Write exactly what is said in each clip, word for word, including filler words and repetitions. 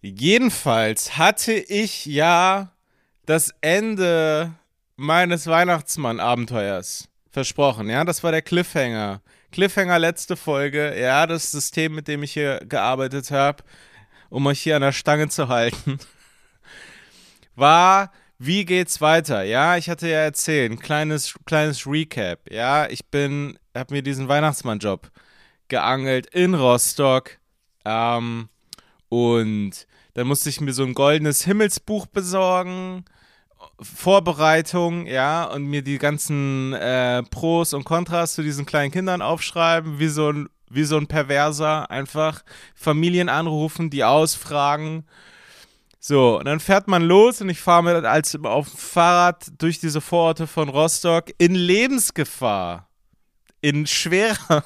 Jedenfalls hatte ich ja das Ende meines Weihnachtsmann-Abenteuers versprochen. Ja, das war der Cliffhanger. Cliffhanger letzte Folge. Ja, das System, mit dem ich hier gearbeitet habe, um euch hier an der Stange zu halten, war, wie geht's weiter? Ja, ich hatte ja erzählt, ein kleines, kleines Recap. Ja, ich bin, hab mir diesen Weihnachtsmann-Job geangelt in Rostock. Ähm, und dann musste ich mir so ein goldenes Himmelsbuch besorgen. Vorbereitung, ja, und mir die ganzen äh, Pros und Kontras zu diesen kleinen Kindern aufschreiben, wie so ein, wie so ein Perverser, einfach Familien anrufen, die ausfragen. So, und dann fährt man los und ich fahre mit als auf dem Fahrrad durch diese Vororte von Rostock in Lebensgefahr. In schwerer,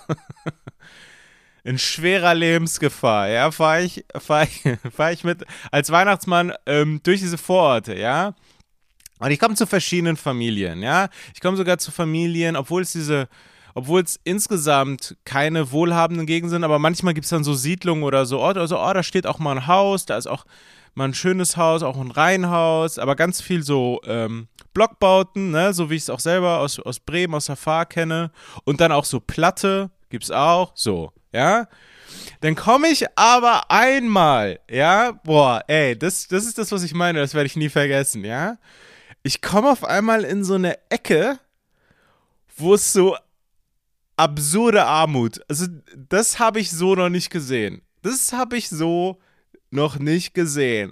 in schwerer Lebensgefahr, ja, fahre ich, fahr ich, fahr ich mit als Weihnachtsmann ähm, durch diese Vororte, ja. Und ich komme zu verschiedenen Familien, ja. Ich komme sogar zu Familien, obwohl es diese, obwohl es insgesamt keine wohlhabenden Gegenden sind, aber manchmal gibt es dann so Siedlungen oder so Orte, also, oh, da steht auch mal ein Haus, da ist auch mal ein schönes Haus, auch ein Reihenhaus, aber ganz viel so ähm, Blockbauten, ne, so wie ich es auch selber aus, aus Bremen, aus der Fahr kenne. Und dann auch so Platte, gibt's auch, so, ja. Dann komme ich aber einmal, ja, boah, ey, das, das ist das, was ich meine, das werde ich nie vergessen, ja. Ich komme auf einmal in so eine Ecke, wo es so absurde Armut, also das habe ich so noch nicht gesehen. Das habe ich so noch nicht gesehen.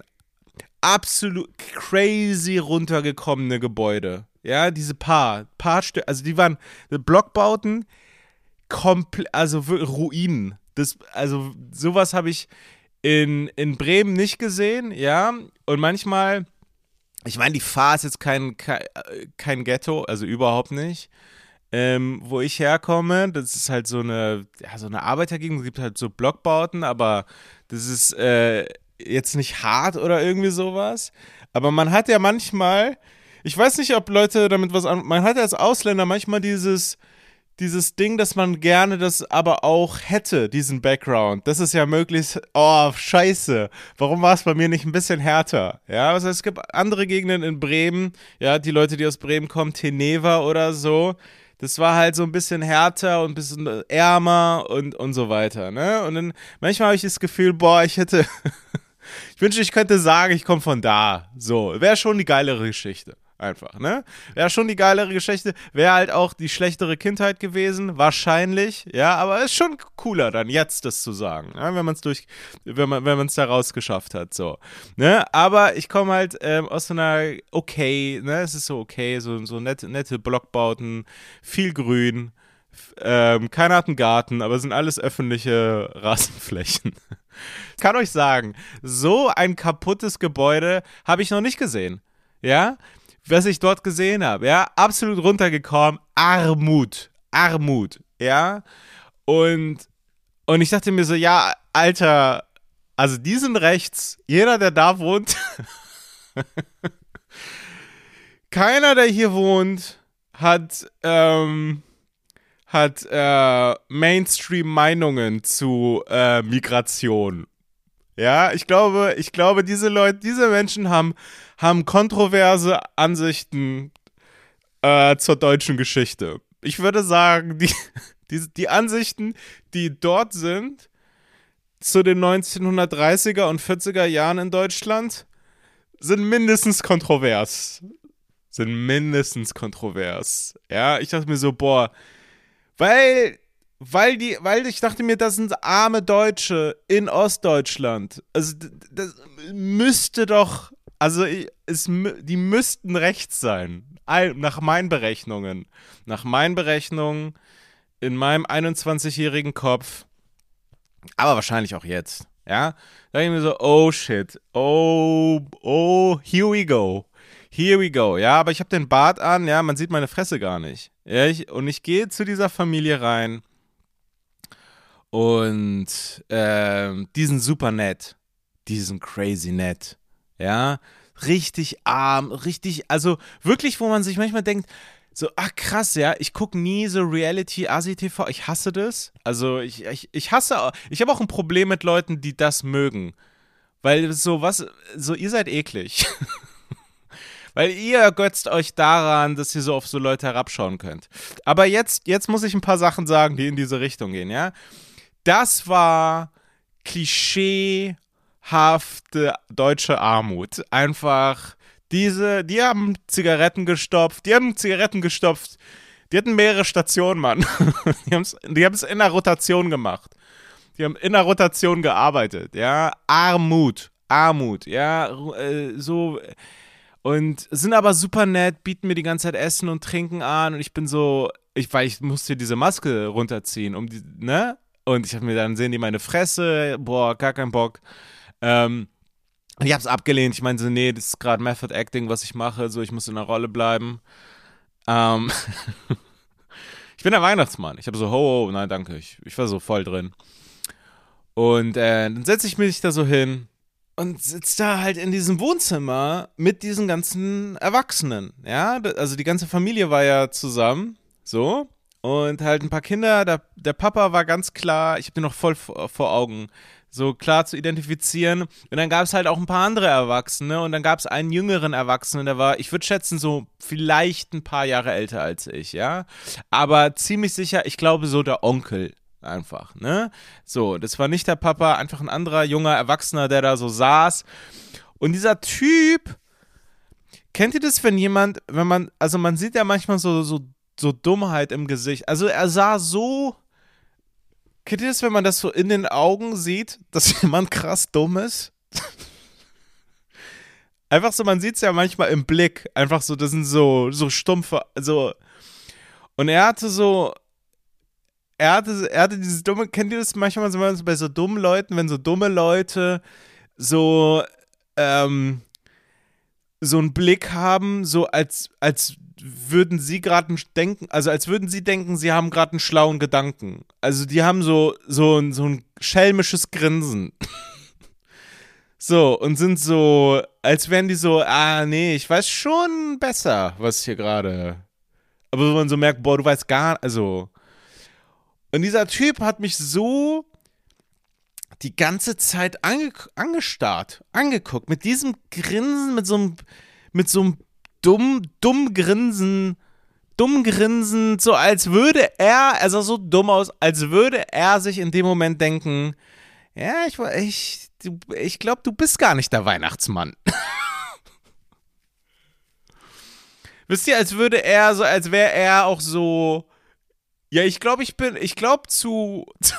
Absolut crazy runtergekommene Gebäude. Ja, diese paar, paar Stück, also die waren Blockbauten, komplett, also Ruinen. Das, also sowas habe ich in, in Bremen nicht gesehen, ja. Und manchmal, ich meine, die Fahr ist jetzt kein, kein, kein Ghetto, also überhaupt nicht. Ähm, wo ich herkomme, das ist halt so eine, ja, so eine Arbeitergegend, es gibt halt so Blockbauten, aber das ist äh, jetzt nicht hart oder irgendwie sowas. Aber man hat ja manchmal, ich weiß nicht, ob Leute damit was an, man hat ja als Ausländer manchmal dieses, dieses Ding, dass man gerne das aber auch hätte, diesen Background. Das ist ja möglichst, oh, scheiße, warum war es bei mir nicht ein bisschen härter? Ja, also es gibt andere Gegenden in Bremen, ja, die Leute, die aus Bremen kommen, Teneva oder so, das war halt so ein bisschen härter und ein bisschen ärmer und, und so weiter, ne? Und dann manchmal habe ich das Gefühl, boah, ich hätte, ich wünschte, ich könnte sagen, ich komme von da. So, wäre schon die geilere Geschichte. Einfach, ne? Wäre schon die geilere Geschichte, wäre halt auch die schlechtere Kindheit gewesen, wahrscheinlich, ja, aber ist schon cooler dann jetzt das zu sagen, ja? Wenn man es durch, wenn man wenn man es da rausgeschafft hat, so, ne? Aber ich komme halt ähm, aus so einer, okay, ne, es ist so okay, so, so nette, nette Blockbauten, viel Grün, ähm, keiner hat einen Garten, aber es sind alles öffentliche Rasenflächen. Ich kann euch sagen, so ein kaputtes Gebäude habe ich noch nicht gesehen, ja? Was ich dort gesehen habe, ja, absolut runtergekommen, Armut, Armut, ja, und, und ich dachte mir so, ja, Alter, also die sind rechts, jeder, der da wohnt, keiner, der hier wohnt, hat, ähm, hat äh, Mainstream-Meinungen zu äh, Migration. Ja, ich glaube, ich glaube, diese Leute, diese Menschen haben, haben kontroverse Ansichten äh, zur deutschen Geschichte. Ich würde sagen, die, die, die Ansichten, die dort sind, zu den neunzehnhundertdreißiger und vierziger Jahren in Deutschland, sind mindestens kontrovers. Sind mindestens kontrovers. Ja, ich dachte mir so, boah, weil... Weil die, weil ich dachte mir, das sind arme Deutsche in Ostdeutschland. Also das müsste doch, also es, die müssten rechts sein. Nach meinen Berechnungen. Nach meinen Berechnungen in meinem einundzwanzigjährigen Kopf. Aber wahrscheinlich auch jetzt. Ja. Da dachte ich mir so, oh shit. Oh, oh, here we go. Here we go. Ja, aber ich habe den Bart an, ja, man sieht meine Fresse gar nicht. Ja, ich, und ich gehe zu dieser Familie rein. Und ähm, die sind super nett. Die sind crazy nett. Ja, richtig arm, richtig, also wirklich, wo man sich manchmal denkt, so, ach krass, ja, ich gucke nie so Reality-Asi-T V, ich hasse das. Also ich, ich, ich hasse, ich habe auch ein Problem mit Leuten, die das mögen. Weil so was, so ihr seid eklig. Weil ihr ergötzt euch daran, dass ihr so auf so Leute herabschauen könnt. Aber jetzt, jetzt muss ich ein paar Sachen sagen, die in diese Richtung gehen, ja? Das war klischeehafte deutsche Armut. Einfach diese, die haben Zigaretten gestopft, die haben Zigaretten gestopft, die hatten mehrere Stationen, Mann. Die haben es die haben's in der Rotation gemacht. Die haben in der Rotation gearbeitet, ja. Armut, Armut, ja, äh, so. Und sind aber super nett, bieten mir die ganze Zeit Essen und Trinken an. Und ich bin so, ich, weil ich musste diese Maske runterziehen, um die, ne? Und ich habe mir dann, sehen die meine Fresse, boah, gar keinen Bock. Ähm, ich hab's abgelehnt. Ich meinte so, nee, das ist gerade Method Acting, was ich mache. So, ich muss in der Rolle bleiben. Ähm, ich bin der Weihnachtsmann. Ich habe so, ho, ho, nein, danke. Ich, ich war so voll drin. Und äh, dann setze ich mich da so hin und sitze da halt in diesem Wohnzimmer mit diesen ganzen Erwachsenen. Ja, also die ganze Familie war ja zusammen, so. Und halt ein paar Kinder, der, der Papa war ganz klar, ich habe den noch voll vor, vor Augen, so klar zu identifizieren. Und dann gab es halt auch ein paar andere Erwachsene und dann gab es einen jüngeren Erwachsenen, der war, ich würde schätzen, so vielleicht ein paar Jahre älter als ich, ja. Aber ziemlich sicher, ich glaube so der Onkel. Einfach, ne? So, das war nicht der Papa, einfach ein anderer junger Erwachsener, der da so saß. Und dieser Typ, kennt ihr das, wenn jemand, wenn man, also man sieht ja manchmal so, so, so Dummheit im Gesicht. Also er sah so, kennt ihr das, wenn man das so in den Augen sieht, dass jemand krass dumm ist? Einfach so, man sieht es ja manchmal im Blick. Einfach so, das sind so, so stumpfe, so. Und er hatte so, Er hatte, er hatte dieses dumme, kennt ihr das manchmal so bei so dummen Leuten, wenn so dumme Leute so, ähm, so einen Blick haben, so als, als würden sie gerade denken, also als würden sie denken, sie haben gerade einen schlauen Gedanken. Also die haben so, so, ein, so ein schelmisches Grinsen. So, und sind so, als wären die so, ah, nee, ich weiß schon besser, was hier gerade. Aber wenn man so merkt, boah, du weißt gar, also. Und dieser Typ hat mich so die ganze Zeit ange angestarrt, angeguckt, mit diesem Grinsen, mit so einem, mit so einem dumm, dumm Grinsen, dumm Grinsen, so als würde er, er sah so dumm aus, als würde er sich in dem Moment denken, ja, ich, ich, ich glaube, du bist gar nicht der Weihnachtsmann. Wisst ihr, als würde er so, als wäre er auch so. Ja, ich glaube, ich bin, ich glaube zu, zu,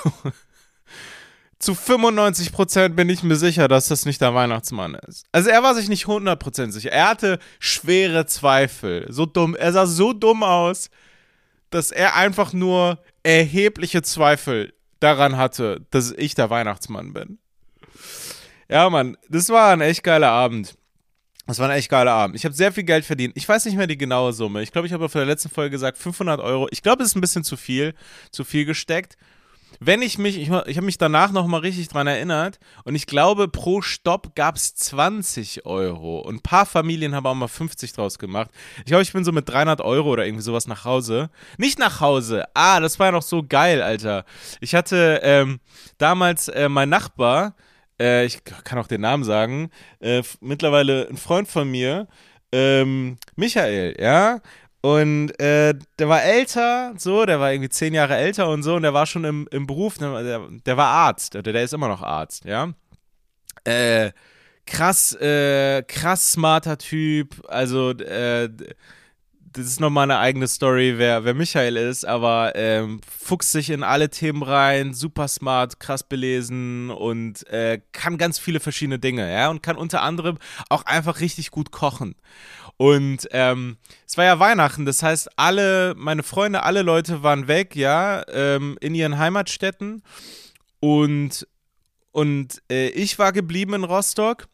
zu fünfundneunzig Prozent bin ich mir sicher, dass das nicht der Weihnachtsmann ist. Also er war sich nicht hundert Prozent sicher. Er hatte schwere Zweifel. So dumm, er sah so dumm aus, dass er einfach nur erhebliche Zweifel daran hatte, dass ich der Weihnachtsmann bin. Ja, Mann, das war ein echt geiler Abend. Das war ein echt geiler Abend. Ich habe sehr viel Geld verdient. Ich weiß nicht mehr die genaue Summe. Ich glaube, ich habe auf der letzten Folge gesagt fünfhundert Euro. Ich glaube, es ist ein bisschen zu viel, zu viel gesteckt. Wenn ich mich, ich, ich habe mich danach nochmal richtig dran erinnert und ich glaube, pro Stopp gab es zwanzig Euro und ein paar Familien haben auch mal fünfzig draus gemacht. Ich glaube, ich bin so mit dreihundert Euro oder irgendwie sowas nach Hause. Nicht nach Hause. Ah, das war ja noch so geil, Alter. Ich hatte ähm, damals äh, mein Nachbar, Äh, ich kann auch den Namen sagen, äh, mittlerweile ein Freund von mir, ähm, Michael, ja, und äh, der war älter, so, der war irgendwie zehn Jahre älter und so, und der war schon im, im Beruf, der, der war Arzt, der, der ist immer noch Arzt, ja, äh, krass, äh, krass smarter Typ, also, äh, das ist nochmal eine eigene Story, wer, wer Michael ist, aber ähm, fuchst sich in alle Themen rein, super smart, krass belesen und äh, kann ganz viele verschiedene Dinge, ja, und kann unter anderem auch einfach richtig gut kochen. Und ähm, es war ja Weihnachten, das heißt, alle, meine Freunde, alle Leute waren weg, ja, ähm, in ihren Heimatstädten und, und äh, ich war geblieben in Rostock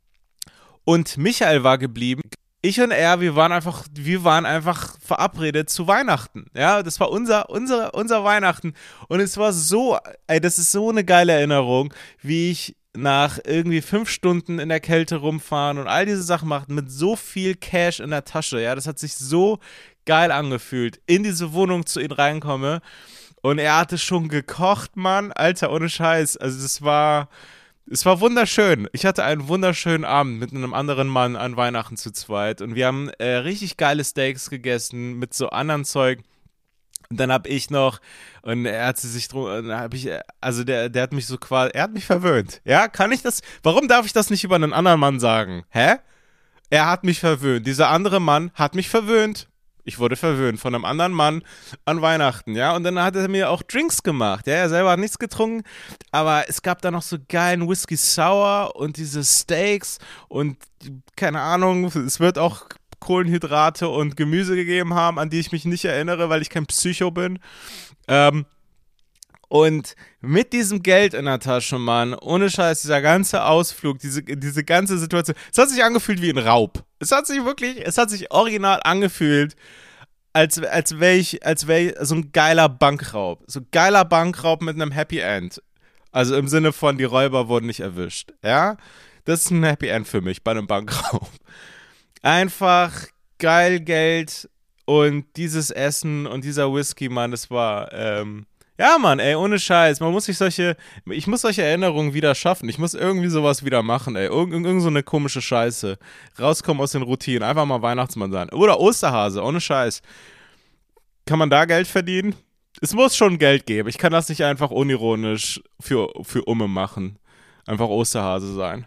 und Michael war geblieben. Ich und er, wir waren einfach, wir waren einfach verabredet zu Weihnachten. Ja, das war unser, unser, unser Weihnachten. Und es war so, ey, das ist so eine geile Erinnerung, wie ich nach irgendwie fünf Stunden in der Kälte rumfahren und all diese Sachen machen mit so viel Cash in der Tasche. Ja, das hat sich so geil angefühlt. In diese Wohnung zu ihm reinkomme und er hatte schon gekocht, Mann. Alter, ohne Scheiß. Also das war, Es war wunderschön. Ich hatte einen wunderschönen Abend mit einem anderen Mann an Weihnachten zu zweit und wir haben äh, richtig geile Steaks gegessen mit so anderen Zeug. Und dann hab ich noch, und er hat sich drum, dann hab ich, also der, der hat mich so quasi, er hat mich verwöhnt. Ja, kann ich das, warum darf ich das nicht über einen anderen Mann sagen? Hä? Er hat mich verwöhnt. Dieser andere Mann hat mich verwöhnt. Ich wurde verwöhnt von einem anderen Mann an Weihnachten, ja. Und dann hat er mir auch Drinks gemacht. Ja, er selber hat nichts getrunken, aber es gab da noch so geilen Whisky Sour und diese Steaks und keine Ahnung, es wird auch Kohlenhydrate und Gemüse gegeben haben, an die ich mich nicht erinnere, weil ich kein Psycho bin. Ähm, und mit diesem Geld in der Tasche, Mann, ohne Scheiß, dieser ganze Ausflug, diese, diese ganze Situation, es hat sich angefühlt wie ein Raub. Es hat sich wirklich, es hat sich original angefühlt, als, als wäre ich, als wäre ich so ein geiler Bankraub. So ein geiler Bankraub mit einem Happy End. Also im Sinne von, die Räuber wurden nicht erwischt. Ja? Das ist ein Happy End für mich bei einem Bankraub. Einfach geil Geld und dieses Essen und dieser Whisky, Mann, das war, ähm, ja, Mann, ey, ohne Scheiß, man muss sich solche, ich muss solche Erinnerungen wieder schaffen, ich muss irgendwie sowas wieder machen, ey, irgend, irgend so eine komische Scheiße, rauskommen aus den Routinen, einfach mal Weihnachtsmann sein oder Osterhase, ohne Scheiß. Kann man da Geld verdienen? Es muss schon Geld geben, ich kann das nicht einfach unironisch für, für Umme machen, einfach Osterhase sein.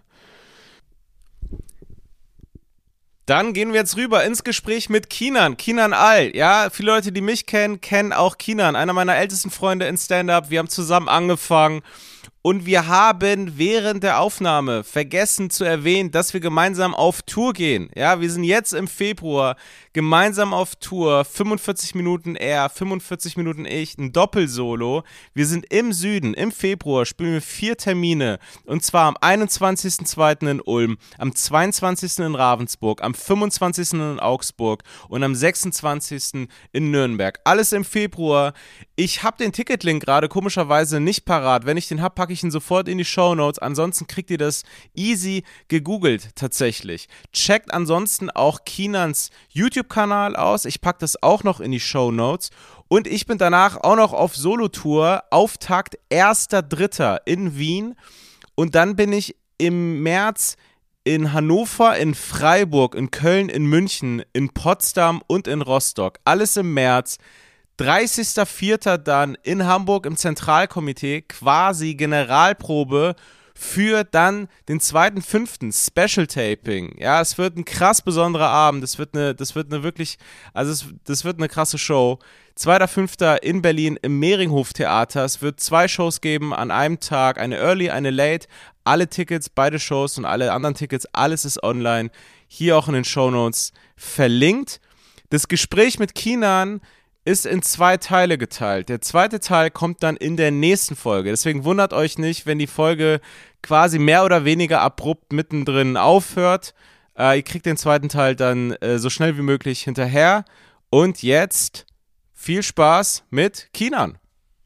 Dann gehen wir jetzt rüber ins Gespräch mit Kinan, Kinan All. Ja, viele Leute, die mich kennen, kennen auch Kinan, einer meiner ältesten Freunde in Stand-Up. Wir haben zusammen angefangen und wir haben während der Aufnahme vergessen zu erwähnen, dass wir gemeinsam auf Tour gehen. Ja, wir sind jetzt im Februar gemeinsam auf Tour, fünfundvierzig Minuten er, fünfundvierzig Minuten ich, ein Doppelsolo. Wir sind im Süden, im Februar spielen wir vier Termine und zwar am einundzwanzigsten zweiten in Ulm, am zweiundzwanzigsten in Ravensburg, am fünfundzwanzigsten in Augsburg und am sechsundzwanzigsten in Nürnberg. Alles im Februar. Ich habe den Ticketlink gerade komischerweise nicht parat. Wenn ich den habe, packe ich ihn sofort in die Shownotes. Ansonsten kriegt ihr das easy gegoogelt tatsächlich. Checkt ansonsten auch Kinans YouTube-Kanal aus. Ich packe das auch noch in die Shownotes. Und ich bin danach auch noch auf Solo-Tour. Auftakt erster dritter in Wien. Und dann bin ich im März in Hannover, in Freiburg, in Köln, in München, in Potsdam und in Rostock. Alles im März. dreißigster vierter dann in Hamburg im Zentralkomitee, quasi Generalprobe für dann den zweiten fünften Special Taping. Ja, es wird ein krass besonderer Abend. Das wird eine, das wird eine wirklich, also es, das wird eine krasse Show. zweiter fünfter in Berlin im Mehringhof Theater. Es wird zwei Shows geben an einem Tag, eine Early, eine Late. Alle Tickets, beide Shows und alle anderen Tickets, alles ist online. Hier auch in den Shownotes verlinkt. Das Gespräch mit Kinan ist in zwei Teile geteilt. Der zweite Teil kommt dann in der nächsten Folge. Deswegen wundert euch nicht, wenn die Folge quasi mehr oder weniger abrupt mittendrin aufhört. Äh, ihr kriegt den zweiten Teil dann äh, so schnell wie möglich hinterher. Und jetzt viel Spaß mit Kinan.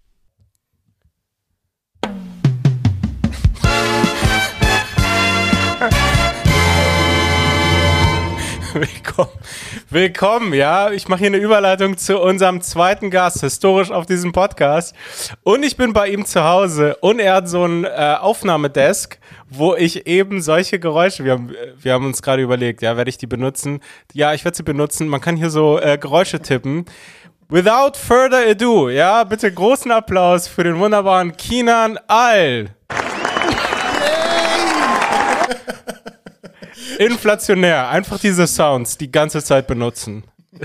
Willkommen. Willkommen, ja. Ich mache hier eine Überleitung zu unserem zweiten Gast, historisch auf diesem Podcast. Und ich bin bei ihm zu Hause und er hat so ein äh, Aufnahmedesk, wo ich eben solche Geräusche, wir haben, wir haben uns gerade überlegt, ja, werde ich die benutzen? Ja, ich werde sie benutzen. Man kann hier so äh, Geräusche tippen. Without further ado, ja, bitte großen Applaus für den wunderbaren Kinan All. Inflationär, einfach diese Sounds die ganze Zeit benutzen.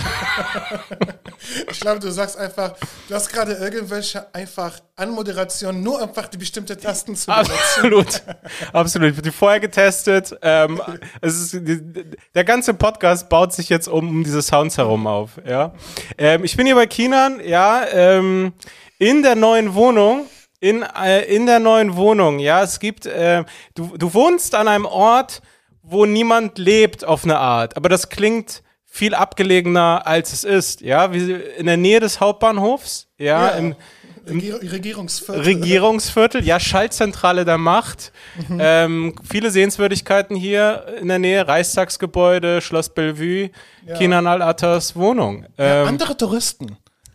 Ich glaube, du sagst einfach, du hast gerade irgendwelche einfach Anmoderation, nur einfach die bestimmte Tasten zu benutzen. Absolut, absolut. Ich habe die vorher getestet. Ähm, es ist, die, der ganze Podcast baut sich jetzt um, um diese Sounds herum auf. Ja, ähm, ich bin hier bei Kinan, ja, ähm, in der neuen Wohnung. In, äh, in der neuen Wohnung, ja, es gibt, äh, du, du wohnst an einem Ort, wo niemand lebt auf eine Art, aber das klingt viel abgelegener, als es ist, ja, wie in der Nähe des Hauptbahnhofs, ja, ja im, im Regier- Regierungsviertel. Regierungsviertel, ja, Schaltzentrale der Macht, mhm. ähm, viele Sehenswürdigkeiten hier in der Nähe, Reichstagsgebäude, Schloss Bellevue, ja. Kinan Al-Attars Wohnung. Ja, ähm, andere Touristen.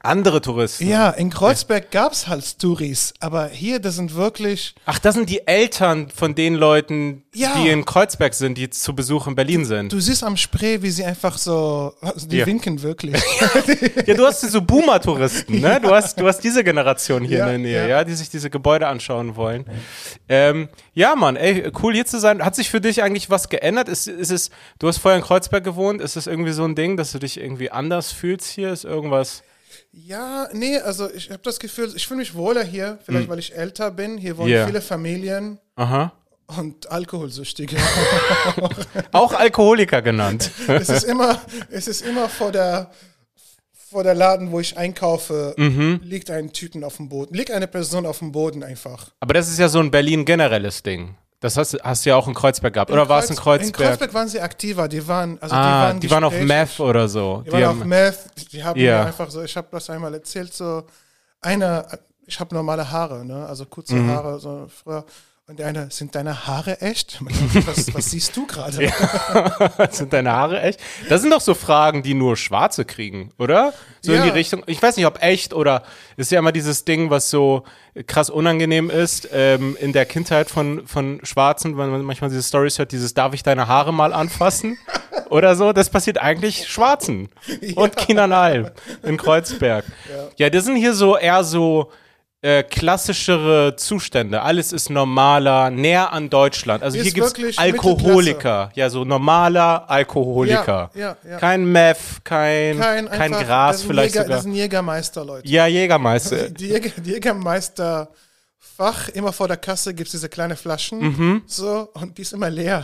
Andere Touristen. Ja, in Kreuzberg gab es halt Touris, aber hier, das sind wirklich... Ach, das sind die Eltern von den Leuten, Ja. die in Kreuzberg sind, die zu Besuch in Berlin sind. Du siehst am Spree, wie sie einfach so, also die Ja. winken wirklich. Ja, du hast so Boomer-Touristen, ne? Du hast, du hast diese Generation hier Ja, in der Nähe, ja. ja. die sich diese Gebäude anschauen wollen. Ähm, ja, Mann, ey, cool hier zu sein. Hat sich für dich eigentlich was geändert? Ist, ist es, du hast vorher in Kreuzberg gewohnt, ist es irgendwie so ein Ding, dass du dich irgendwie anders fühlst hier? Ist irgendwas... Ja, nee, also ich habe das Gefühl, ich fühle mich wohler hier, vielleicht weil ich älter bin. Hier wohnen Ja. viele Familien Aha. und Alkoholsüchtige. Auch Alkoholiker genannt. es ist immer, es ist immer vor der, vor der Laden, wo ich einkaufe, Mhm. liegt ein Typen auf dem Boden, liegt eine Person auf dem Boden einfach. Aber das ist ja so ein Berlin generelles Ding. Das hast, hast du ja auch in Kreuzberg gehabt. Oder war es in In Kreuzberg? Kreuzberg waren sie aktiver, die waren, also ah, die waren, die waren auf gesprächig. Meth oder so. Die waren auf Meth, die haben Ja. mir einfach so, ich habe das einmal erzählt, so einer, ich habe normale Haare, ne, also kurze Mhm. Haare, so früher. Und der eine, sind deine Haare echt? Was, was siehst du gerade? Sind deine Haare echt? Das sind doch so Fragen, die nur Schwarze kriegen, oder? So in Ja. die Richtung. Ich weiß nicht, ob echt oder ist ja immer dieses Ding, was so krass unangenehm ist ähm, in der Kindheit von, von Schwarzen, wenn man manchmal diese Storys hört, dieses darf ich deine Haare mal anfassen oder so. Das passiert eigentlich Schwarzen und Kindern Alm in Kreuzberg. Ja. ja, das sind hier so eher so Äh, klassischere Zustände. Alles ist normaler, näher an Deutschland. Also Hier hier ist gibt es wirklich Alkoholiker. Ja, so normaler Alkoholiker. Ja, ja, ja. Kein Meth, kein, kein, Kein, einfach- Gras das sind vielleicht Jäger, sogar. Das sind Jägermeister, Leute. Ja, Jägermeister. Die, Jäger, die Jägermeister-Fach, immer vor der Kasse gibt es diese kleine Flaschen, Mhm. so, und die ist immer leer.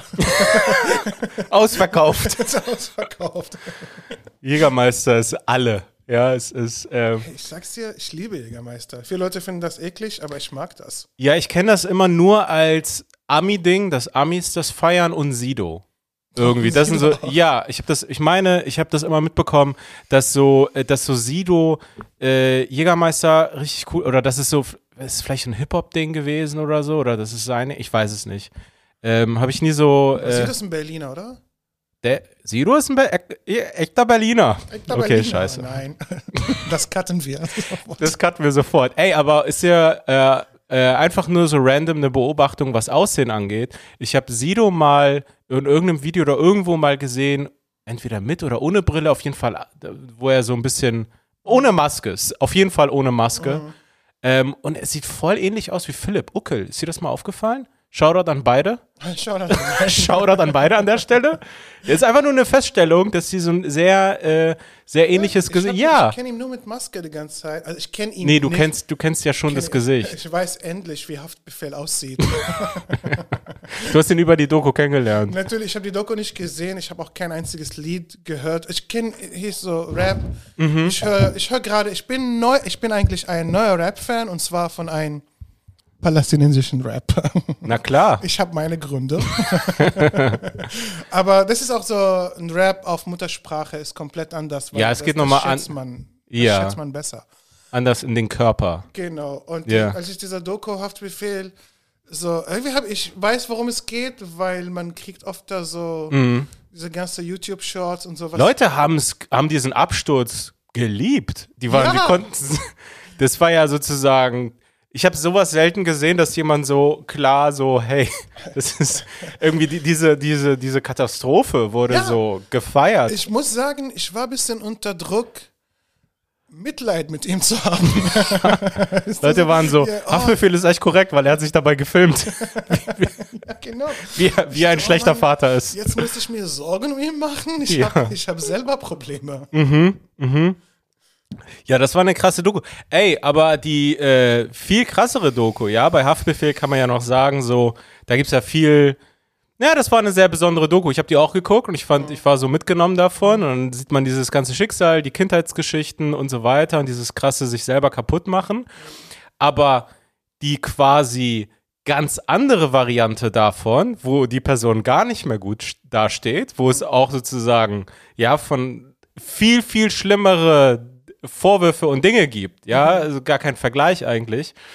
Ausverkauft. Das ist ausverkauft. Jägermeister ist alle. Ja, es ist. Ähm, Ich sag's dir, ich liebe Jägermeister. Viele Leute finden das eklig, aber ich mag das. ja, ich kenne das immer nur als Ami-Ding, dass Amis das feiern und Sido. Irgendwie, das sind so, Sido. ja, ich habe das, ich meine, ich habe das immer mitbekommen, dass so, äh, dass so Sido, äh, Jägermeister richtig cool, oder das ist so, ist es vielleicht ein Hip-Hop-Ding gewesen oder so, oder das ist seine, ich weiß es nicht. Ähm, habe ich nie so, Äh, äh, das ist ein Berliner, oder? der, Sido ist ein Be e echter Berliner. Echter okay, Berliner. scheiße. Nein, das cutten wir. Das cutten wir sofort. Ey, aber ist ja äh, äh, einfach nur so random eine Beobachtung, was Aussehen angeht. Ich habe Sido mal in irgendeinem Video oder irgendwo mal gesehen, entweder mit oder ohne Brille, auf jeden Fall, äh, wo er so ein bisschen ohne Maske ist. Auf jeden Fall ohne Maske. Mhm. Ähm, und es sieht voll ähnlich aus wie Philipp Uckel. Ist dir das mal aufgefallen? Shoutout an beide. Schau da rein. Shoutout an beide an der Stelle. Ist einfach nur eine Feststellung, dass sie so ein sehr, äh, sehr ähnliches Ich, Gesicht. hab- Ja. ich kenne ihn nur mit Maske die ganze Zeit. Also ich kenne ihn Nee, du nicht. kennst, du kennst ja schon das Gesicht. Ich weiß endlich, wie Haftbefehl aussieht. Du hast ihn über die Doku kennengelernt. Natürlich, ich habe die Doku nicht gesehen. Ich habe auch kein einziges Lied gehört. Ich kenne, hier ist so Rap. Mhm. Ich höre ich hör gerade, ich bin neu, ich bin eigentlich ein neuer Rap-Fan und zwar von einem palästinensischen Rap. Na klar. Ich habe meine Gründe. Aber das ist auch so, ein Rap auf Muttersprache ist komplett anders. weil Ja, es das, geht das noch mal an- schätzt Man, das Ja. schätzt man besser. Anders in den Körper. Genau. Und Ja. die, als ich dieser Doku Haftbefehl so, irgendwie habe ich weiß, worum es geht, weil man kriegt oft da so diese ganze YouTube-Shorts und sowas. Mhm. Leute haben's, haben diesen Absturz geliebt. Die waren, Ja. die konnten, das war ja sozusagen, ich habe sowas selten gesehen, dass jemand so klar so, hey, das ist irgendwie die, diese, diese, diese Katastrophe wurde Ja. so gefeiert. Ich muss sagen, ich war ein bisschen unter Druck, Mitleid mit ihm zu haben. Leute waren so, Ja, oh. Haftbefehl ist echt korrekt, weil er hat sich dabei gefilmt, Ja, genau. wie, wie ein Oh schlechter Mann, Vater ist. Jetzt müsste ich mir Sorgen um ihn machen. Ich Ja. habe hab selber Probleme. Ja, das war eine krasse Doku. Ey, aber die äh, viel krassere Doku, ja, bei Haftbefehl kann man ja noch sagen, so, da gibt's ja viel, ja, das war eine sehr besondere Doku. Ich habe die auch geguckt und ich fand, ich war so mitgenommen davon und dann sieht man dieses ganze Schicksal, die Kindheitsgeschichten und so weiter und dieses krasse sich selber kaputt machen. Aber die quasi ganz andere Variante davon, wo die Person gar nicht mehr gut st- dasteht, wo es auch sozusagen, ja, von viel, viel schlimmere Vorwürfe und Dinge gibt, ja, also gar kein Vergleich eigentlich,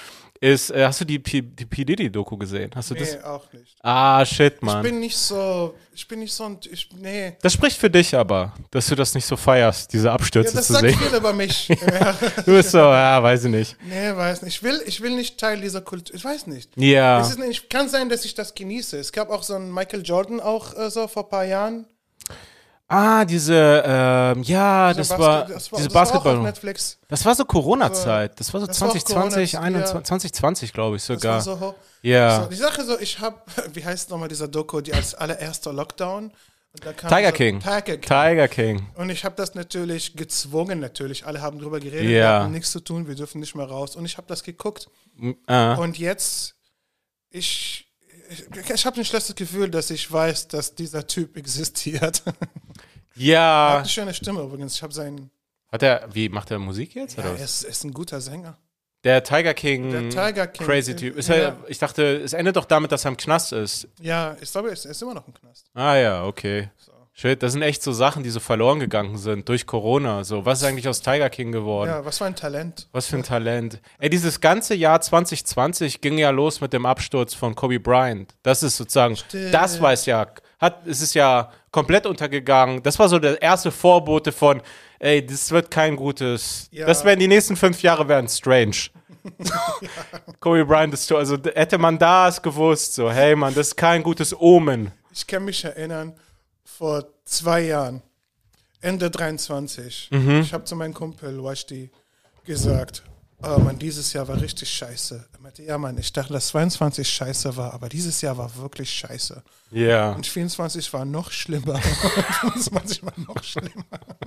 ist, äh, hast du die, P- die P. Diddy-Doku gesehen? Hast du Nee, das? auch nicht. Ah, shit, Ich Mann. bin nicht so, ich bin nicht so ein, ich, nee. Das spricht für dich aber, dass du das nicht so feierst, diese Ja, Abstürze das zu sagt sehen. viel über mich. Ja. Du bist so, ja, weiß ich nicht. Nee, weiß nicht. Ich will, ich will nicht Teil dieser Kultur, ich weiß nicht. Ja. Es ist nicht, kann sein, dass ich das genieße. Es gab auch so einen Michael Jordan auch äh, so vor ein paar Jahren. Ah, diese, ähm, ja, das So war, Basket- das war, diese das war auch Basketball. auf Netflix. Das war so Corona-Zeit. Das war so Das war auch zwanzig zwanzig, Corona, einundzwanzig, ja. zwanzig zwanzig, glaube ich Das sogar. war so hoch. Ja. So, die Sache so, ich habe, wie heißt nochmal dieser Doku, die als allererster Lockdown. Und da kam Tiger so, King. Tiger King. Tiger King. Und ich habe das natürlich gezwungen, natürlich. Alle haben drüber geredet, Ja. wir haben nichts zu tun, wir dürfen nicht mehr raus. Und ich habe das geguckt. M- Äh. Und jetzt, ich, ich, ich habe ein schlechtes Gefühl, dass ich weiß, dass dieser Typ existiert. Er hat Ja. eine schöne Stimme übrigens. Ich habe seinen, Hat er, wie, macht er Musik jetzt? ja, Oder er was? ist, ist ein guter Sänger. Der Tiger King. Der Tiger King. Crazy Typ. Ist Ja. er, ich dachte, es endet doch damit, dass er im Knast ist. Ja, ich glaube, er ist, er ist immer noch im Knast. Ah ja, okay. Shit, das sind echt so Sachen, die so verloren gegangen sind durch Corona. So, was ist eigentlich aus Tiger King geworden? Ja, was für ein Talent. Was für ein Talent. Ey, dieses ganze Jahr zwanzig zwanzig ging ja los mit dem Absturz von Kobe Bryant. Das ist sozusagen, Stimmt. das war es ja, hat, es ist ja komplett untergegangen. Das war so der erste Vorbote von, ey, das wird kein gutes, Ja. das werden die nächsten fünf Jahre werden strange. Kobe Bryant ist so, also d- hätte man das gewusst, so, hey Mann, das ist kein gutes Omen. Ich kann mich erinnern, vor zwei Jahren, Ende dreiundzwanzig, Mhm. ich habe zu meinem Kumpel Washti gesagt, oh Mann, dieses Jahr war richtig scheiße. Er meinte, ja Mann, ich dachte, dass zweiundzwanzig scheiße war, aber dieses Jahr war wirklich scheiße. Ja. Und vierundzwanzig war noch schlimmer. fünfundzwanzig war noch schlimmer.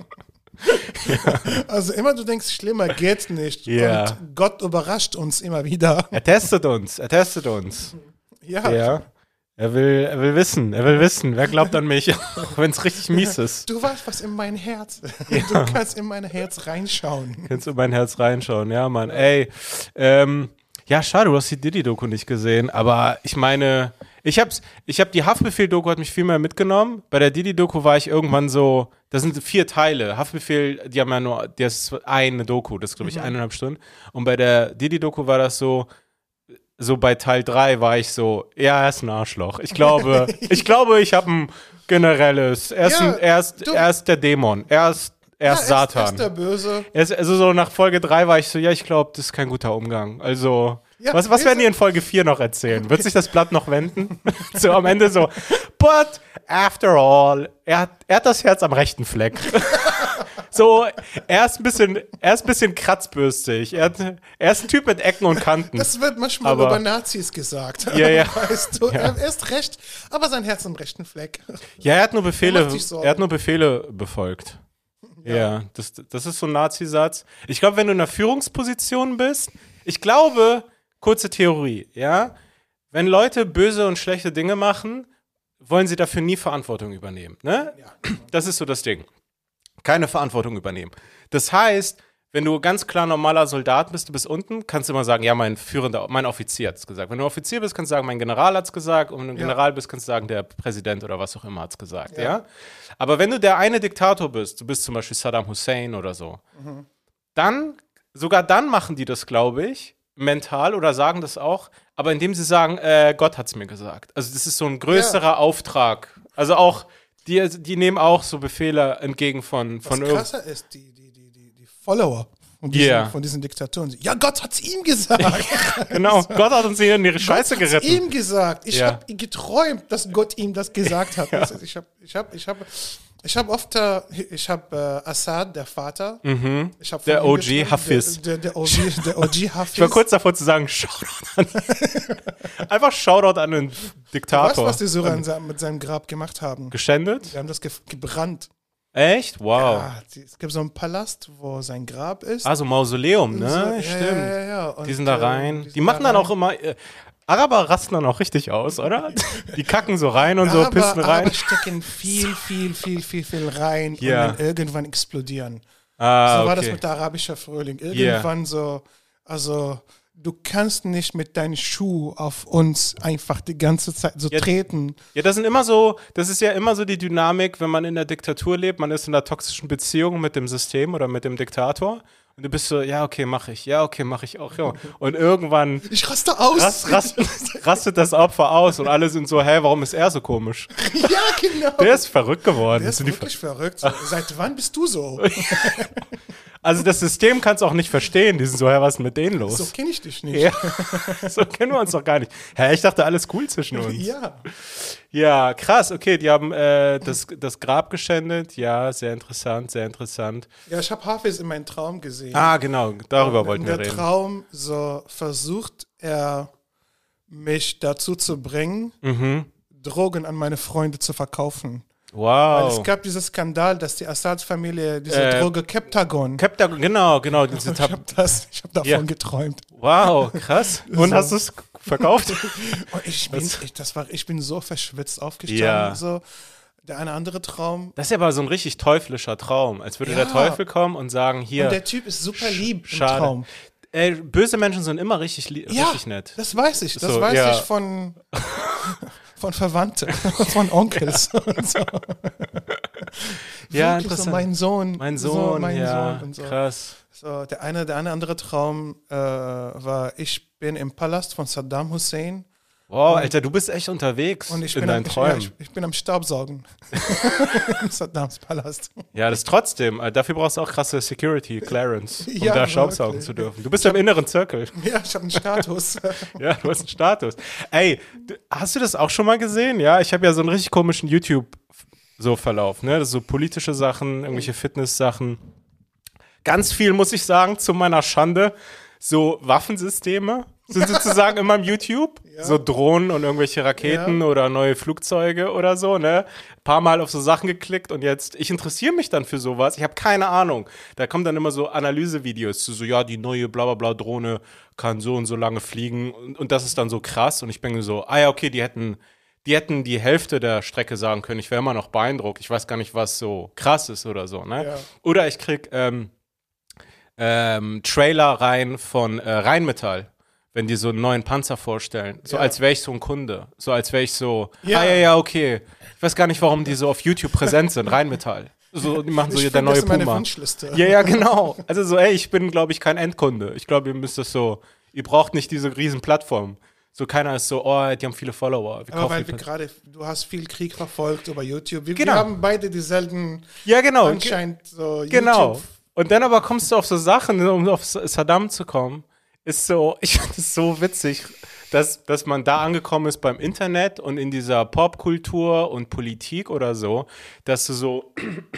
Also immer du denkst, schlimmer geht's nicht. Ja. Und Gott überrascht uns immer wieder. Er testet uns, er testet uns. Ja. Ja. Er will, er will wissen, er will wissen, wer glaubt an mich, wenn es richtig mies ist. Du weißt was in mein Herz. Du kannst in mein Herz reinschauen. Kannst du in mein Herz reinschauen, ja, Mann. Ey, ähm, ja, schade, du hast die Diddy-Doku nicht gesehen, aber ich meine, ich hab's, ich hab die Haftbefehl-Doku hat mich viel mehr mitgenommen. Bei der Diddy-Doku war ich irgendwann so, das sind vier Teile. Haftbefehl, die haben ja nur, das ist eine Doku, das ist, glaube ich, eineinhalb Stunden. Und bei der Diddy-Doku war das so, so bei Teil drei war ich so, ja, er ist ein Arschloch. Ich glaube, ich glaube, ich habe ein generelles, er ist, Ja, ein, er, ist, du- er ist der Dämon, er ist, er ist Ja, er ist- Satan. Er ist der Böse. Er ist, also so nach Folge drei war ich so, ja, ich glaube, das ist kein guter Umgang. Also, Ja, was, was wir werden die sind- in Folge vier noch erzählen? Wird sich das Blatt noch wenden? So am Ende so, but after all, er hat, er hat das Herz am rechten Fleck. So, er ist ein bisschen, er ist ein bisschen kratzbürstig. Er, hat, er ist ein Typ mit Ecken und Kanten. Das wird manchmal Aber- über Nazis gesagt. Ja, ja. Weißt du, Ja. er ist recht, aber sein Herz am rechten Fleck. Ja, er hat nur Er Befehle, macht sich Sorgen. er hat nur Befehle befolgt. Ja, das, das ist so ein Nazi-Satz. Ich glaube, wenn du in einer Führungsposition bist, ich glaube, kurze Theorie, ja, wenn Leute böse und schlechte Dinge machen, wollen sie dafür nie Verantwortung übernehmen, ne? Das ist so das Ding. Keine Verantwortung übernehmen. Das heißt, wenn du ganz klar normaler Soldat bist, du bist unten, kannst du immer sagen, ja, mein Führender, mein Offizier hat es gesagt. Wenn du Offizier bist, kannst du sagen, mein General hat es gesagt. Und wenn du Ja. General bist, kannst du sagen, der Präsident oder was auch immer hat es gesagt. Ja. Ja. Aber wenn du der eine Diktator bist, du bist zum Beispiel Saddam Hussein oder so, dann, sogar dann machen die das, glaube ich, mental oder sagen das auch, aber indem sie sagen, äh, Gott hat es mir gesagt. Also das ist so ein größerer Auftrag. Also auch, die, die nehmen auch so Befehle entgegen von, Was von irgend- krasser ist, die, die, die, die, die Follower von diesen, Yeah. von diesen Diktatoren. Ja, Gott hat's ihm gesagt. Genau, Gott hat uns hier in ihre Scheiße Gott hat's geritten. ihm gesagt. Ich Ja. habe geträumt, dass Gott ihm das gesagt hat. Also ich habe ich hab, ich hab, ich hab oft, äh, ich habe äh, Assad, der Vater. Ich hab von Der ihm O G geschrieben, Hafiz. Der, der, der O G, der O G Hafiz. Ich war kurz davor zu sagen, Shoutout an. Einfach Shoutout an den Weißt du, Diktator. was die Syrer in seinem- mit seinem Grab gemacht haben? Geschändet? Die haben das ge gebrannt. Echt? Wow. Ja, die, es gibt so einen Palast, wo sein Grab ist. Also Mausoleum, ne? So, ja, Stimmt. Ja, ja, ja. Und, Die sind da äh, rein. Die, sind machen da dann auch rein. immer. Äh, Araber rasten dann auch richtig aus, oder? Die kacken so rein und so, aber, pissen rein. Aber stecken viel, viel, viel, viel, viel rein Ja. und dann irgendwann explodieren. Ah, So war das okay. mit der arabischen Frühling. Irgendwann so, also du kannst nicht mit deinen Schuh auf uns einfach die ganze Zeit so Ja, treten. Ja, das sind immer so, das ist ja immer so die Dynamik, wenn man in der Diktatur lebt, man ist in einer toxischen Beziehung mit dem System oder mit dem Diktator und du bist so, ja, okay, mach ich, ja, okay, mach ich auch, ja. Und irgendwann Ich raste aus. rast, rast, rastet das Opfer aus und alle sind so, hä, warum ist er so komisch? Ja, genau. Der ist verrückt geworden. Der ist Sind die wirklich verrückt. Seit wann bist du so? Also das System kann es auch nicht verstehen. Die sind so, hä, was ist denn mit denen los? So kenne ich dich nicht. Ja, so kennen wir uns doch gar nicht. Hä, ich dachte, alles cool zwischen uns. Ja. Ja, krass, okay, die haben äh, das, das Grab geschändet. Ja, sehr interessant, sehr interessant. Ja, ich habe Hafiz in meinem Traum gesehen. Ah, genau, darüber Und wollten in wir der reden. Traum so versucht er mich dazu zu bringen, Mhm. Drogen an meine Freunde zu verkaufen. Weil Wow. es gab diesen Skandal, dass die Assad-Familie diese Äh, Droge Captagon. Captain, genau, genau. Diese ich Tab habe das, ich habe davon Ja. geträumt. wow, krass. Und So. hast du es verkauft? Und ich bin, ich, das war, ich bin so verschwitzt aufgestanden. Ja. So. Der eine andere Traum. Das ist ja aber so ein richtig teuflischer Traum. Als würde Ja. der Teufel kommen und sagen, hier, Und der Typ ist super lieb schade. im Traum. ey, böse Menschen sind immer richtig, li- Ja, richtig nett. das weiß ich. Das So, weiß ja. ich von, von Verwandten, von Onkels. Und so. Ja, Wirklich interessant. so mein Sohn. Mein so Sohn, mein ja, Sohn und so. krass. So, der eine, der eine andere Traum äh, war, ich bin im Palast von Saddam Hussein Wow, Alter, du bist echt unterwegs und ich in bin, deinen am, ich, Träumen. ja, ich, ich bin am Staubsaugen im Saddams Palast. Ja, das trotzdem. äh, Dafür brauchst du auch krasse Security Clearance, um Ja, da Staubsaugen wirklich. zu dürfen. Du bist im inneren Zirkel. Ja, ich habe einen Status. Ja, du hast einen Status. Ey, du- hast du das auch schon mal gesehen? Ja, ich habe ja so einen richtig komischen YouTube-Verlauf, ne? Das ist so politische Sachen, irgendwelche Fitness-Sachen. Ganz viel, muss ich sagen, zu meiner Schande. So Waffensysteme sind sozusagen in meinem YouTube. Ja. So Drohnen und irgendwelche Raketen Ja. oder neue Flugzeuge oder so, ne? Paar Mal auf so Sachen geklickt und jetzt, ich interessiere mich dann für sowas. Ich habe keine Ahnung. Da kommen dann immer so Analysevideos zu so, ja, die neue blablabla Drohne kann so und so lange fliegen und, und das ist dann so krass und ich bin so, ah ja, okay, die hätten, die hätten die Hälfte der Strecke sagen können. Ich wäre immer noch beeindruckt. Ich weiß gar nicht, was so krass ist oder so, ne? Ja. Oder ich krieg, ähm, ähm, Trailer rein von äh, Rheinmetall, wenn die so einen neuen Panzer vorstellen. So Ja. als wäre ich so ein Kunde. So als wäre ich so, Ja. ah ja, ja, okay. Ich weiß gar nicht, warum die so auf YouTube präsent sind. Rheinmetall. So, die machen so Ich hier der finde neue das in meine Puma. Wunschliste. Ja, ja, genau. Also so, ey, ich bin, glaube ich, kein Endkunde. Ich glaube, ihr müsst das so, ihr braucht nicht diese riesen Plattform. So, keiner ist so, oh, die haben viele Follower. Wir Aber kaufen weil die wir Pan- gerade, du hast viel Krieg verfolgt über YouTube. Wir, Genau. wir haben beide dieselben, Ja, genau. anscheinend so Genau. YouTube. Und dann aber kommst du auf so Sachen, um auf Saddam zu kommen, ist so, ich finde es so witzig, dass, dass man da angekommen ist beim Internet und in dieser Popkultur und Politik oder so, dass du so,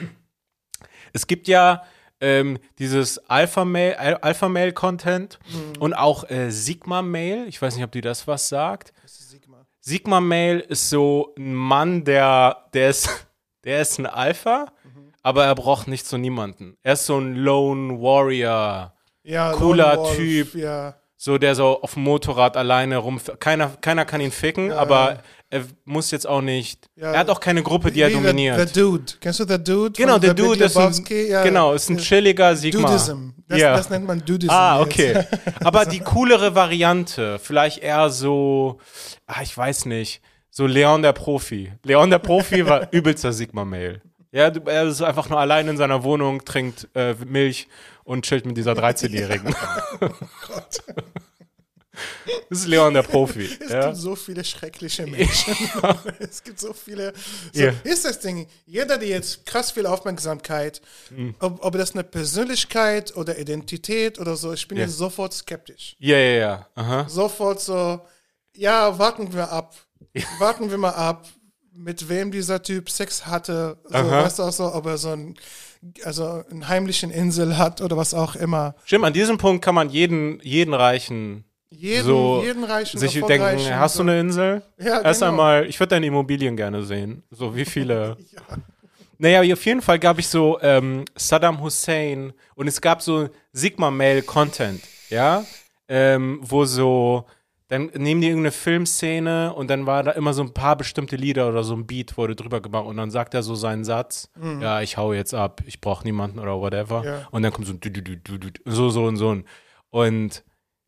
es gibt ja ähm, dieses Alpha-Mail, Al- Alpha-Mail-Content und auch äh, Sigma-Mail, ich weiß nicht, ob dir das was sagt. Das ist Sigma. Sigma-Mail ist so ein Mann, der, der ist, der ist ein Alpha, aber er braucht nicht so niemanden. Er ist so ein Lone Warrior, Ja, Cooler Lone Wolf, Typ. Ja. so der so auf dem Motorrad alleine rum. Keiner, keiner kann ihn ficken, Ja, aber ja. er muss jetzt auch nicht. Ja. Er hat auch keine Gruppe, die er Wie the- dominiert. The Dude. Kennst du The Dude? Genau, von der The Big Dude ist ein, Lebowski? Ja, genau, ist ein das- chilliger Sigma. Dudism. Das, Ja. das nennt man Dudism. Ah, jetzt. okay. Aber die coolere Variante, vielleicht eher so, ah, ich weiß nicht, so Leon der Profi. Leon der Profi war übelster Sigma-Mail. Ja, du- er ist einfach nur allein in seiner Wohnung, trinkt äh, Milch und chillt mit dieser dreizehnjährigen. Gott. Das ist Leon der Profi. Es Ja? gibt so viele schreckliche Menschen. Es gibt so viele. So, Ja. Hier ist das Ding. Jeder, der jetzt krass viel Aufmerksamkeit, Mhm. ob, ob das eine Persönlichkeit oder Identität oder so, ich bin Ja. jetzt sofort skeptisch. Ja, ja, ja. Aha. Sofort so, ja, warten wir ab. Warten wir mal ab, mit wem dieser Typ Sex hatte. So, Aha. weißt du auch so, ob er so ein, also einen heimlichen Insel hat oder was auch immer. Stimmt, an diesem Punkt kann man jeden, jeden Reichen Jeden, so jeden reichen, sich erfolgreichen, denken, hast so. du eine Insel? Ja, Erst genau. einmal, ich würde deine Immobilien gerne sehen. So wie viele. Ja. Naja, auf jeden Fall gab ich so ähm, Saddam Hussein und es gab so Sigma-Mail-Content, ja, ähm, wo so, dann nehmen die irgendeine Filmszene und dann war da immer so ein paar bestimmte Lieder oder so ein Beat wurde drüber gemacht und dann sagt er so seinen Satz, ja, ich hau jetzt ab, ich brauche niemanden oder whatever Ja. und dann kommt so ein du, du, du, du, du, so, so und so und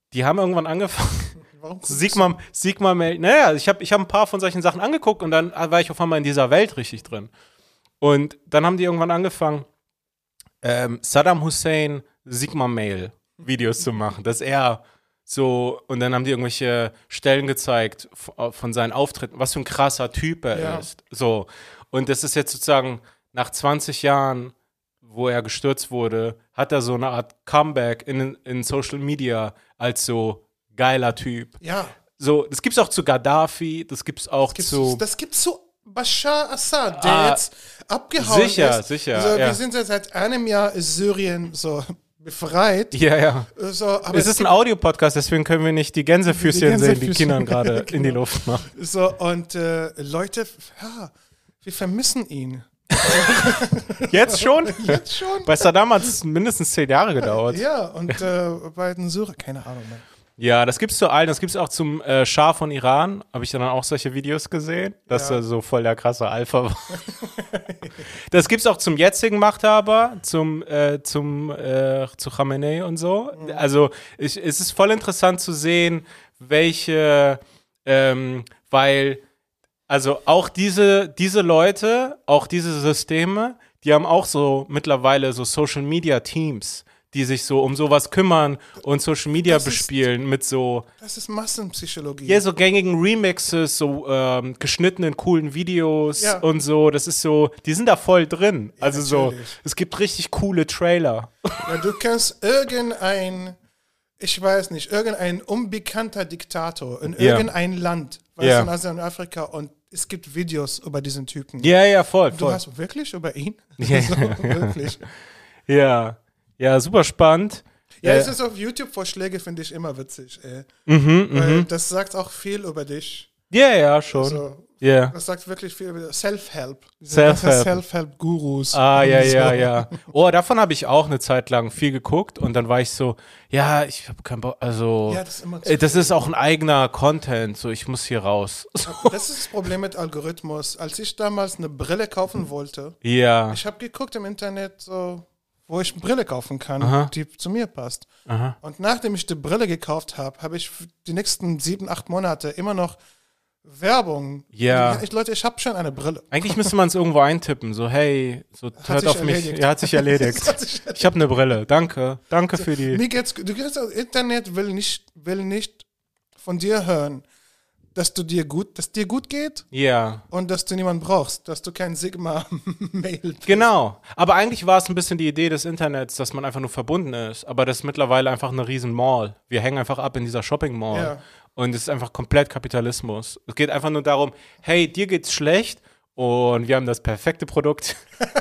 die haben irgendwann angefangen, Warum guckst Sigma, Sigma Mail, naja, ich habe ich hab ein paar von solchen Sachen angeguckt und dann war ich auf einmal in dieser Welt richtig drin. Und dann haben die irgendwann angefangen, ähm, Saddam Hussein Sigma Mail Videos zu machen, dass er so, und dann haben die irgendwelche Stellen gezeigt f- von seinen Auftritten, was für ein krasser Typ er Ja. ist. So. Und das ist jetzt sozusagen nach zwanzig Jahren, wo er gestürzt wurde, hat er so eine Art Comeback in, in Social Media als so geiler Typ. Ja, So, das gibt's auch zu Gaddafi, das gibt's auch gibt's, zu. das gibt's zu Bashar Assad, der Ah, jetzt abgehauen sicher, ist. sicher, Also, ja. Wir sind ja seit einem Jahr in Syrien so befreit. Ja, ja. So, aber Es ist ein Audiopodcast, deswegen können wir nicht die Gänsefüßchen Die sehen, die Gänsefüßchen, Kindern gerade ja, in die genau. Luft machen. So, und äh, Leute, ja, wir vermissen ihn. Jetzt schon? Jetzt schon? Bei Saddam hat es mindestens zehn Jahre gedauert. Ja, und äh, bei den Syrern, keine Ahnung mehr. Ja, das gibt's zu allen. Das gibt's auch zum äh, Schah von Iran. Habe ich dann auch solche Videos gesehen, dass Ja. er so voll der krasse Alpha war. Das gibt's auch zum jetzigen Machthaber, zum, äh, zum äh, zu Khamenei und so. Also ich, es ist voll interessant zu sehen, welche, ähm, weil also auch diese, diese Leute, auch diese Systeme, die haben auch so mittlerweile so Social Media Teams, die sich so um sowas kümmern und Social Media Das ist- bespielen mit so, Das ist Massenpsychologie. ja, so gängigen Remixes, so ähm, geschnittenen, coolen Videos Ja. und so. Das ist so, die sind da voll drin. Also so, natürlich. es gibt richtig coole Trailer. Ja, du kannst irgendein, ich weiß nicht, irgendein unbekannter Diktator in Ja. irgendein Land, weißt Ja. du, in Asien und Afrika, und es gibt Videos über diesen Typen. Ja, ja, voll, Du voll. hast wirklich über ihn? Ja. So, wirklich. Ja, ja, super spannend. Ja, Äh, es ist auf YouTube-Vorschläge, finde ich immer witzig. Ey. Mhm, Weil mhm. das sagt auch viel über dich. Ja, ja, schon. Also, Ja. das sagt wirklich viel über Self-Help. Diese Self-Help. ganzen Self-Help-Gurus. Ah, ja, und so. ja, ja. Oh, davon habe ich auch eine Zeit lang viel geguckt und dann war ich so, ja, ich habe keinen Bock, also, Ja, das ist immer zu äh, das viel. ist auch ein eigener Content, so, ich muss hier raus. Das ist das Problem mit Algorithmus. Als ich damals eine Brille kaufen wollte, Ja, ich habe geguckt im Internet, so, wo ich eine Brille kaufen kann, Aha. die zu mir passt. aha. Und nachdem ich die Brille gekauft habe, habe ich für die nächsten sieben, acht Monate immer noch Werbung. Ja. Ich, Leute, ich habe schon eine Brille. Eigentlich müsste man es irgendwo eintippen, so, hey, so, hört sich auf mich. erledigt. Ja, hat sich erledigt. Das hat sich Ich habe eine Brille, danke, danke für die. Mir geht's, du kannst, das Internet will nicht, will nicht von dir hören, dass du dir gut, dass dir gut geht Ja, und dass du niemanden brauchst, dass du kein Sigma-Mail bist. genau. Aber eigentlich war es ein bisschen die Idee des Internets, dass man einfach nur verbunden ist. Aber das ist mittlerweile einfach eine riesen Mall. Wir hängen einfach ab in dieser Shopping Mall. Ja. Und es ist einfach komplett Kapitalismus. Es geht einfach nur darum, hey, dir geht's schlecht und wir haben das perfekte Produkt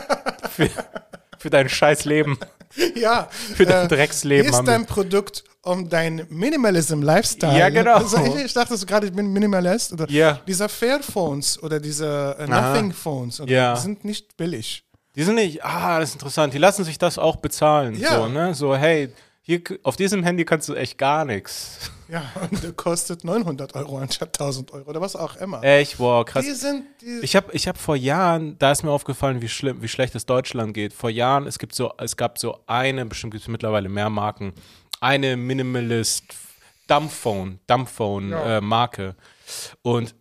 für, für dein scheiß Leben. Ja, Für dein Drecksleben Hier ist haben wir- dein Produkt um dein Minimalism-Lifestyle. Ja, genau. Also ich, ich dachte so gerade, ich bin Minimalist. Oder Ja. Diese Fairphones oder diese äh, Aha. Nothing-Phones oder, Ja. die sind nicht billig. Die sind nicht, ah, das ist interessant. Die lassen sich das auch bezahlen. Ja. So, ne? So, hey, hier, auf diesem Handy kannst du echt gar nichts. Ja, und der kostet neunhundert Euro anstatt tausend Euro oder was auch immer. Echt, wow, krass. Die sind, die, Ich habe ich hab vor Jahren, da ist mir aufgefallen, wie schlimm, wie schlecht es Deutschland geht. Vor Jahren, es gibt so, es gab so eine, bestimmt gibt es mittlerweile mehr Marken, eine Minimalist Dumbphone, Dumbphone Ja. äh, Marke. Und,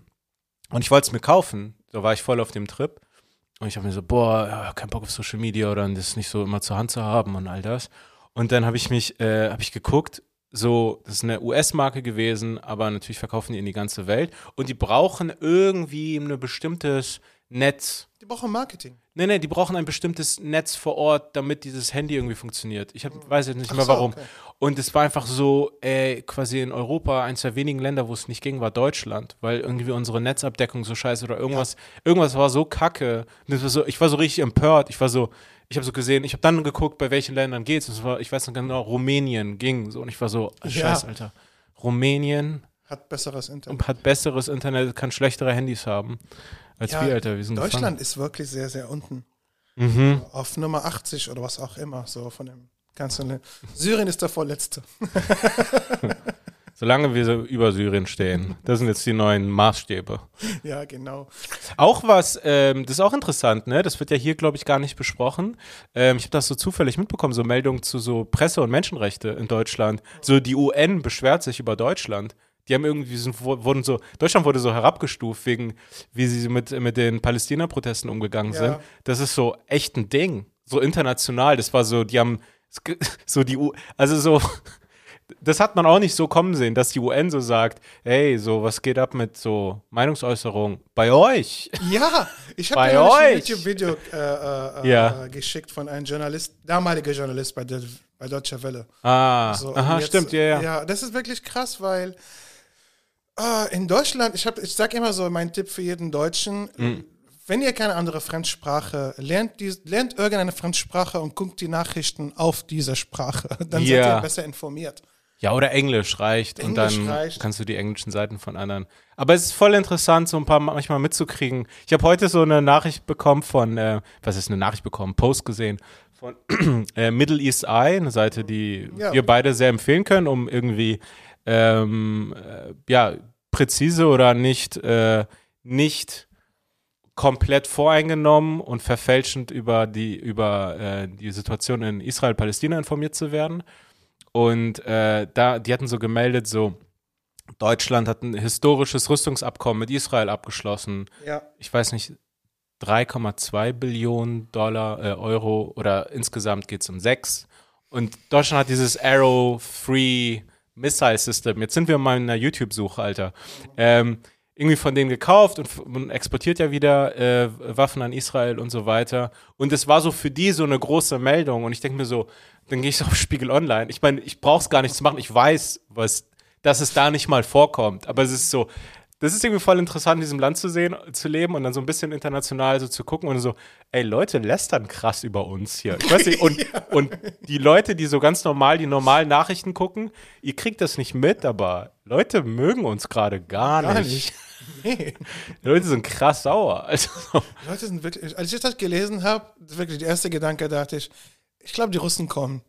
und ich wollte es mir kaufen. Da war ich voll auf dem Trip. Und ich habe mir so, boah, ja, kein Bock auf Social Media oder das nicht so immer zur Hand zu haben und all das. Und dann habe ich mich, äh, habe ich geguckt, so, das ist eine U S-Marke gewesen, aber natürlich verkaufen die in die ganze Welt. Und die brauchen irgendwie ein bestimmtes Netz. die brauchen Marketing. Nee, nee, die brauchen ein bestimmtes Netz vor Ort, damit dieses Handy irgendwie funktioniert. Ich hab, weiß jetzt nicht Ach mehr so, warum. okay. Und es war einfach so, ey, quasi in Europa, eins der wenigen Länder, wo es nicht ging, war Deutschland, weil irgendwie unsere Netzabdeckung so scheiße oder irgendwas, irgendwas war so kacke. Und das war so, ich war so richtig empört. Ich war so, ich habe so gesehen, ich habe dann geguckt, bei welchen Ländern geht's. Und es war, ich weiß noch genau, Rumänien ging so. Und ich war so, ah, Ja. scheiße, Alter. Rumänien Hat besseres Internet. hat besseres Internet, kann schlechtere Handys haben als Ja, wir, Alter. Wir sind Deutschland ist wirklich sehr, sehr unten. gefangen. Mhm. Auf Nummer achtzig oder was auch immer, so von dem ganzen Land. Syrien ist der vorletzte. Solange wir so über Syrien stehen. Das sind jetzt die neuen Maßstäbe. Ja, genau. Auch was, ähm, das ist auch interessant, ne? Das wird ja hier, glaube ich, gar nicht besprochen. Ähm, ich habe das so zufällig mitbekommen, so Meldungen zu so Presse- und Menschenrechte in Deutschland. So die U N beschwert sich über Deutschland. Die haben irgendwie, sind, wurden so, Deutschland wurde so herabgestuft, wegen, wie sie mit, mit den Palästina-Protesten umgegangen Ja. sind. Das ist so echt ein Ding. So international. Das war so, die haben so die U, also so, das hat man auch nicht so kommen sehen, dass die U N so sagt, hey, so, was geht ab mit so Meinungsäußerung bei euch? Ja, ich Bei habe dir ein euch. YouTube-Video äh, äh, Ja. äh, geschickt von einem Journalist, damaliger Journalist bei, der, bei Deutscher Welle. Ah, So, und aha, jetzt- stimmt, ja, ja. Ja, das ist wirklich krass, weil äh, in Deutschland, ich, hab- ich sage immer so, mein Tipp für jeden Deutschen, Mhm. wenn ihr keine andere Fremdsprache lernt, die, lernt irgendeine Fremdsprache und guckt die Nachrichten auf dieser Sprache. Dann seid Ja. ihr besser informiert. Ja, oder Englisch reicht und Englisch dann reicht. kannst du die englischen Seiten von anderen. Aber es ist voll interessant, so ein paar manchmal mitzukriegen. Ich habe heute so eine Nachricht bekommen von, äh, was ist eine Nachricht bekommen, Post gesehen von äh, Middle East Eye, eine Seite, die Ja. wir beide sehr empfehlen können, um irgendwie ähm, äh, ja präzise oder nicht äh, nicht komplett voreingenommen und verfälschend über die über äh, die Situation in Israel-Palästina informiert zu werden. Und äh, da, die hatten so gemeldet, so Deutschland hat ein historisches Rüstungsabkommen mit Israel abgeschlossen. Ja. Ich weiß nicht, drei Komma zwei Billionen Dollar, äh, Euro oder insgesamt geht es um sechs. Und Deutschland hat dieses Arrow-Free Missile System. Jetzt sind wir mal in einer YouTube-Suche, Alter. Ähm, irgendwie von denen gekauft und, f- und exportiert ja wieder äh, Waffen an Israel und so weiter. Und es war so für die so eine große Meldung. Und ich denke mir so, dann gehe ich so auf Spiegel Online. Ich meine, ich brauche es gar nicht zu machen. Ich weiß, was, dass es da nicht mal vorkommt. Aber es ist so, das ist irgendwie voll interessant, in diesem Land zu sehen, zu leben und dann so ein bisschen international so zu gucken und so, ey, Leute lästern krass über uns hier. Ich weiß nicht, und, und die Leute, die so ganz normal die normalen Nachrichten gucken, ihr kriegt das nicht mit, aber Leute mögen uns gerade gar, Gar nicht. nicht. Nee. Die Leute sind krass sauer. Also, Die Leute sind wirklich, als ich das gelesen habe, wirklich der erste Gedanke, dachte ich, ich glaube, die Russen kommen.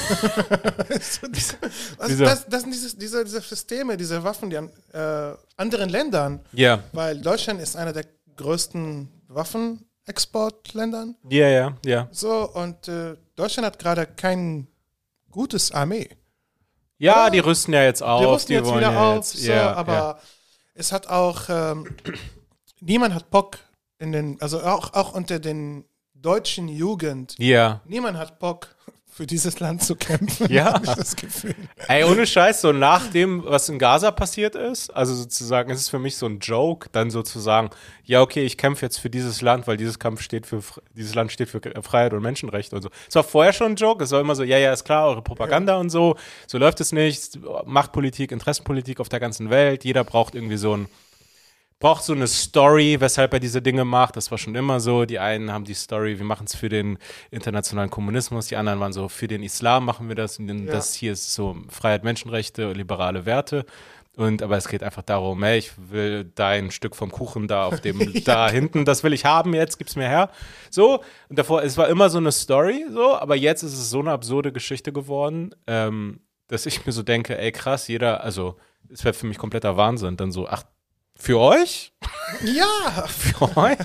so, das, also Wieso? das, das sind diese, diese, diese Systeme, diese Waffen, die an äh, anderen Ländern, ja, weil Deutschland ist einer der größten Waffenexportländern. ja, ja, ja. So, und äh, Deutschland hat gerade kein gutes Armee. Ja, Ja, die rüsten ja jetzt auf. Die rüsten jetzt wollen wieder ja auf, jetzt- so, ja, aber ja. es hat auch, ähm, niemand hat Bock in den, also auch, auch unter den deutschen Jugend, Ja. niemand hat Bock für dieses Land zu kämpfen. Ja. Hab ich das Gefühl. Ey, ohne Scheiß, so nach dem, was in Gaza passiert ist, also sozusagen, es ist für mich so ein Joke, dann sozusagen, ja, okay, ich kämpfe jetzt für dieses Land, weil dieses Kampf steht für, dieses Land steht für Freiheit und Menschenrechte und so. Es war vorher schon ein Joke, es war immer so, ja, ja, ist klar, eure Propaganda und so, so läuft es nicht, Machtpolitik, Interessenpolitik auf der ganzen Welt, jeder braucht irgendwie so ein, braucht so eine Story, weshalb er diese Dinge macht. Das war schon immer so. Die einen haben die Story, wir machen es für den internationalen Kommunismus. Die anderen waren so, für den Islam machen wir das. Und den, Ja. das hier ist so Freiheit, Menschenrechte, liberale Werte. Und, aber es geht einfach darum, hey, ich will dein Stück vom Kuchen da auf dem, da hinten, das will ich haben, jetzt gib's mir her. So, und davor, es war immer so eine Story, so, aber jetzt ist es so eine absurde Geschichte geworden, ähm, dass ich mir so denke, ey, krass, jeder, also, es wäre für mich kompletter Wahnsinn, dann so, ach, für euch? Ja, Für euch?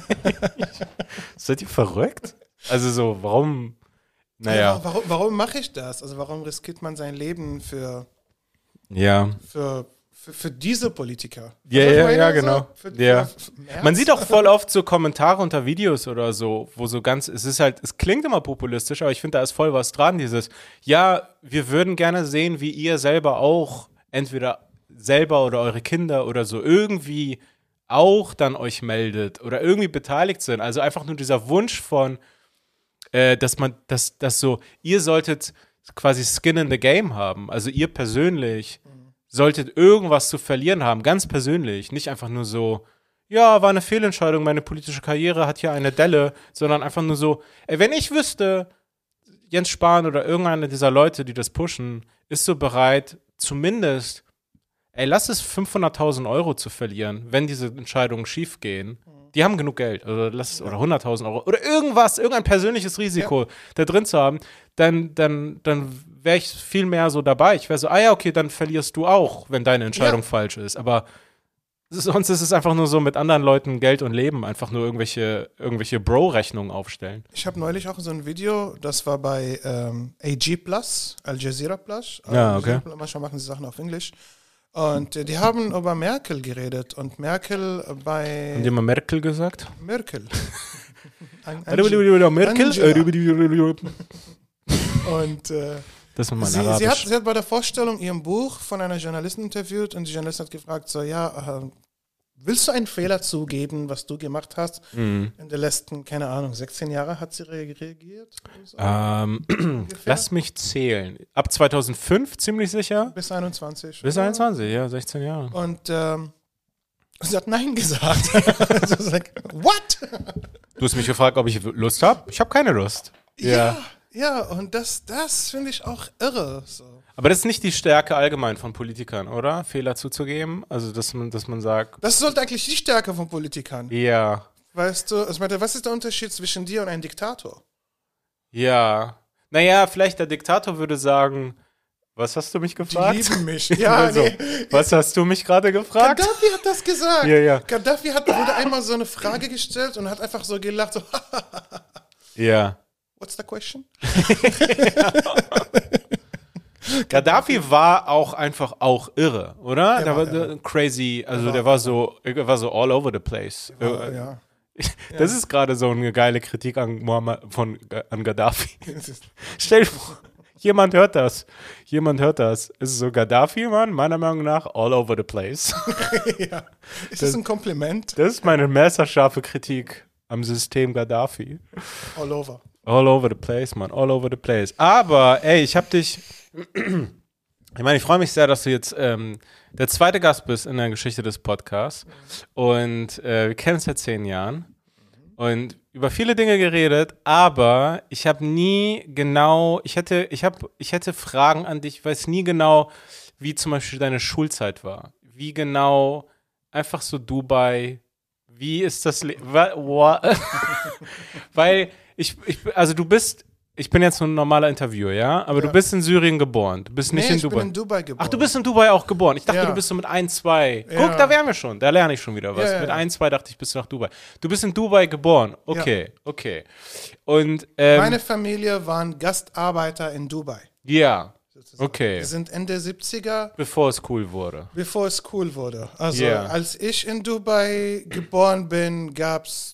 Seid ihr verrückt? Also so, warum? Naja, ja warum, warum mache ich das? Also warum riskiert man sein Leben für, ja. für, für, für diese Politiker? Ja, Was ich ja, meine? ja, So, genau. für, Ja. für, für Merz? Man sieht auch voll oft so Kommentare unter Videos oder so, wo so ganz, es ist halt, es klingt immer populistisch, aber ich finde, da ist voll was dran, dieses, ja, wir würden gerne sehen, wie ihr selber auch entweder selber oder eure Kinder oder so irgendwie auch dann euch meldet oder irgendwie beteiligt sind. Also einfach nur dieser Wunsch von, äh, dass man, dass, dass so, ihr solltet quasi Skin in the Game haben. Also ihr persönlich solltet irgendwas zu verlieren haben, ganz persönlich. Nicht einfach nur so, ja, war eine Fehlentscheidung, meine politische Karriere hat hier eine Delle, sondern einfach nur so, ey, wenn ich wüsste, Jens Spahn oder irgendeiner dieser Leute, die das pushen, ist so bereit, zumindest ey, lass es fünfhunderttausend Euro zu verlieren, wenn diese Entscheidungen schief gehen. Die haben genug Geld, oder, lass, oder hunderttausend Euro, oder irgendwas, irgendein persönliches Risiko da drin zu haben, dann, dann, dann wäre ich viel mehr so dabei. Ich wäre so, ah ja, okay, dann verlierst du auch, wenn deine Entscheidung Ja. falsch ist. Aber sonst ist es einfach nur so mit anderen Leuten Geld und Leben, einfach nur irgendwelche, irgendwelche Bro-Rechnungen aufstellen. Ich habe neulich auch so ein Video, das war bei ähm, A G Plus, Al Jazeera Plus. Ja, Al okay. Jazeera, manchmal machen sie Sachen auf Englisch. Und äh, die haben über Merkel geredet. Und Merkel bei Haben die mal Merkel gesagt? Merkel. An- Merkel? Angela. Und äh, Das ist mein sie, sie, Arabisch. hat, sie hat bei der Vorstellung ihrem Buch von einer Journalistin interviewt und die Journalistin hat gefragt, so, ja, äh, willst du einen Fehler zugeben, was du gemacht hast? Mhm. In den letzten, keine Ahnung, sechzehn Jahre hat sie reagiert? So, Ähm, ungefähr? lass mich zählen. Ab zweitausendfünf ziemlich sicher. Bis einundzwanzig. Bis einundzwanzig, ja, sechzehn Jahre. Und ähm, sie hat Nein gesagt. Also, like, what? Du hast mich gefragt, ob ich Lust habe. Ich habe keine Lust. Ja, ja, und das, das finde ich auch irre. So. Aber das ist nicht die Stärke allgemein von Politikern, oder? Fehler zuzugeben. Also, dass man, dass man sagt, Das sollte eigentlich die Stärke von Politikern. ja, Weißt du, also, was ist der Unterschied zwischen dir und einem Diktator? ja. Naja, vielleicht der Diktator würde sagen, was hast du mich Die gefragt? lieben mich. Ja, Also, nee. was hast du mich gerade gefragt? Gaddafi hat das gesagt. Ja, ja. Gaddafi hat, wurde einmal so eine Frage gestellt und hat einfach so gelacht, so, Ja. what's the question? Gaddafi war auch einfach auch irre, oder? Der Der war war irre. crazy, also war der war so, er war so all over the place. Ja, Äh, ja. Das ist gerade so eine geile Kritik an Muammar, von an Gaddafi. Stell dir vor, jemand hört das. Jemand hört das. Es ist so Gaddafi, Mann, meiner Meinung nach all over the place. Ja. Ist das ein Kompliment? Das ist meine messerscharfe Kritik am System Gaddafi. All over. All over the place, Mann, all over the place. Aber, ey, ich hab dich, ich meine, ich freue mich sehr, dass du jetzt ähm, der zweite Gast bist in der Geschichte des Podcasts. Und äh, wir kennen uns seit zehn Jahren und über viele Dinge geredet, aber ich habe nie genau, ich hätte, ich habe, ich hätte Fragen an dich, ich weiß nie genau, wie zum Beispiel deine Schulzeit war. Wie genau, einfach so Dubai, wie ist das Le wa- wa- Weil ich, ich, also du bist, ich bin jetzt so ein normaler Interviewer, ja, aber Ja. du bist in Syrien geboren, du bist nicht Nee, in ich Dubai. bin in Dubai geboren. Ach, du bist in Dubai auch geboren. Ich dachte, Ja. du bist so mit ein, zwei. Ja. Guck, da wären wir schon. Da lerne ich schon wieder was. Ja, ja, mit ja. ein, zwei dachte ich, bist du nach Dubai. Du bist in Dubai geboren. Okay, okay. Und, ähm, Meine Familie waren Gastarbeiter in Dubai. ja, sozusagen. okay. Wir sind Ende siebziger, Bevor es cool wurde. bevor es cool wurde. Also Ja. als ich in Dubai geboren bin, gab es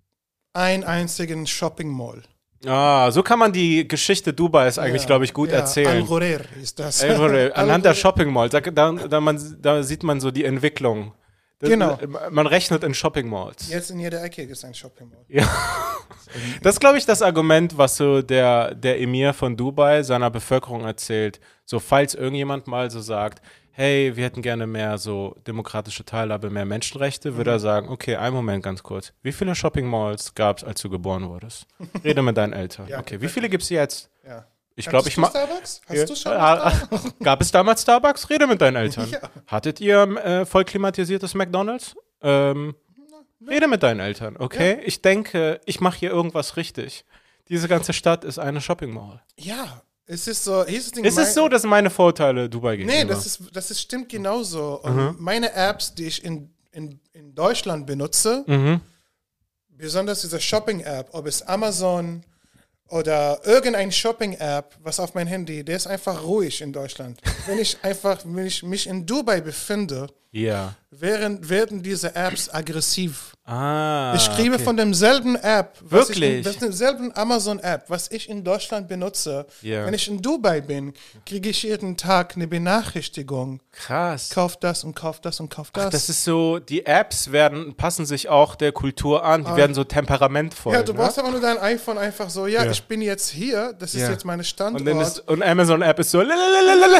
einen einzigen Shopping Mall. Ah, so kann man die Geschichte Dubais eigentlich, Ja, glaube ich, gut ja, erzählen. Al-Ghurer ist das. Anhand Al-Ghurer. der Shopping Malls, da, da, da, man, da sieht man so die Entwicklung. Das, Genau. Man rechnet in Shopping Malls. Jetzt in jeder Ecke ist ein Shopping Mall. Ja. Das ist, glaube ich, das Argument, was so der, der Emir von Dubai seiner Bevölkerung erzählt. So, falls irgendjemand mal so sagt, hey, wir hätten gerne mehr so demokratische Teilhabe, mehr Menschenrechte, würde er sagen, okay, einen Moment ganz kurz. Wie viele Shopping Malls gab es, als du geboren wurdest? Rede mit deinen Eltern. Ja, okay, wie viele gibt es jetzt? Ja. Ich glaube, ich Hattest du mache. Starbucks? Hast du schon Ah, Starbucks? ah, Gab es damals Starbucks? Rede mit deinen Eltern. Ja. Hattet ihr äh, voll klimatisiertes McDonald's? Ähm, rede mit deinen Eltern, okay? Ich denke, ich mache hier irgendwas richtig. Diese ganze Stadt ist eine Shopping Mall. Ja, es ist so. Hier ist das Ding, Ist mein- es so, dass meine Vorteile Dubai gegenüber? Nee, das, ist, das ist, stimmt genauso. Und Mhm. meine Apps, die ich in, in, in Deutschland benutze, Mhm. besonders diese Shopping-App, ob es Amazon oder irgendein Shopping-App, was auf mein Handy, der ist einfach ruhig in Deutschland. Wenn ich einfach, wenn ich mich in Dubai befinde, Ja. wären, werden diese Apps aggressiv. Ah. Ich kriege okay. von demselben App, was Wirklich? Ich in, das demselben Amazon-App, was ich in Deutschland benutze. Ja. Wenn ich in Dubai bin, kriege ich jeden Tag eine Benachrichtigung. Krass. Kauf das und kauf das und kauf das. Ach, das ist so, die Apps werden, passen sich auch der Kultur an, die werden so temperamentvoll. ja, du ne? brauchst aber nur dein iPhone einfach so, ja, Ja. ich bin jetzt hier, das ist Ja. jetzt meine Standort. Und, dann ist, und Amazon-App ist so, lalalala,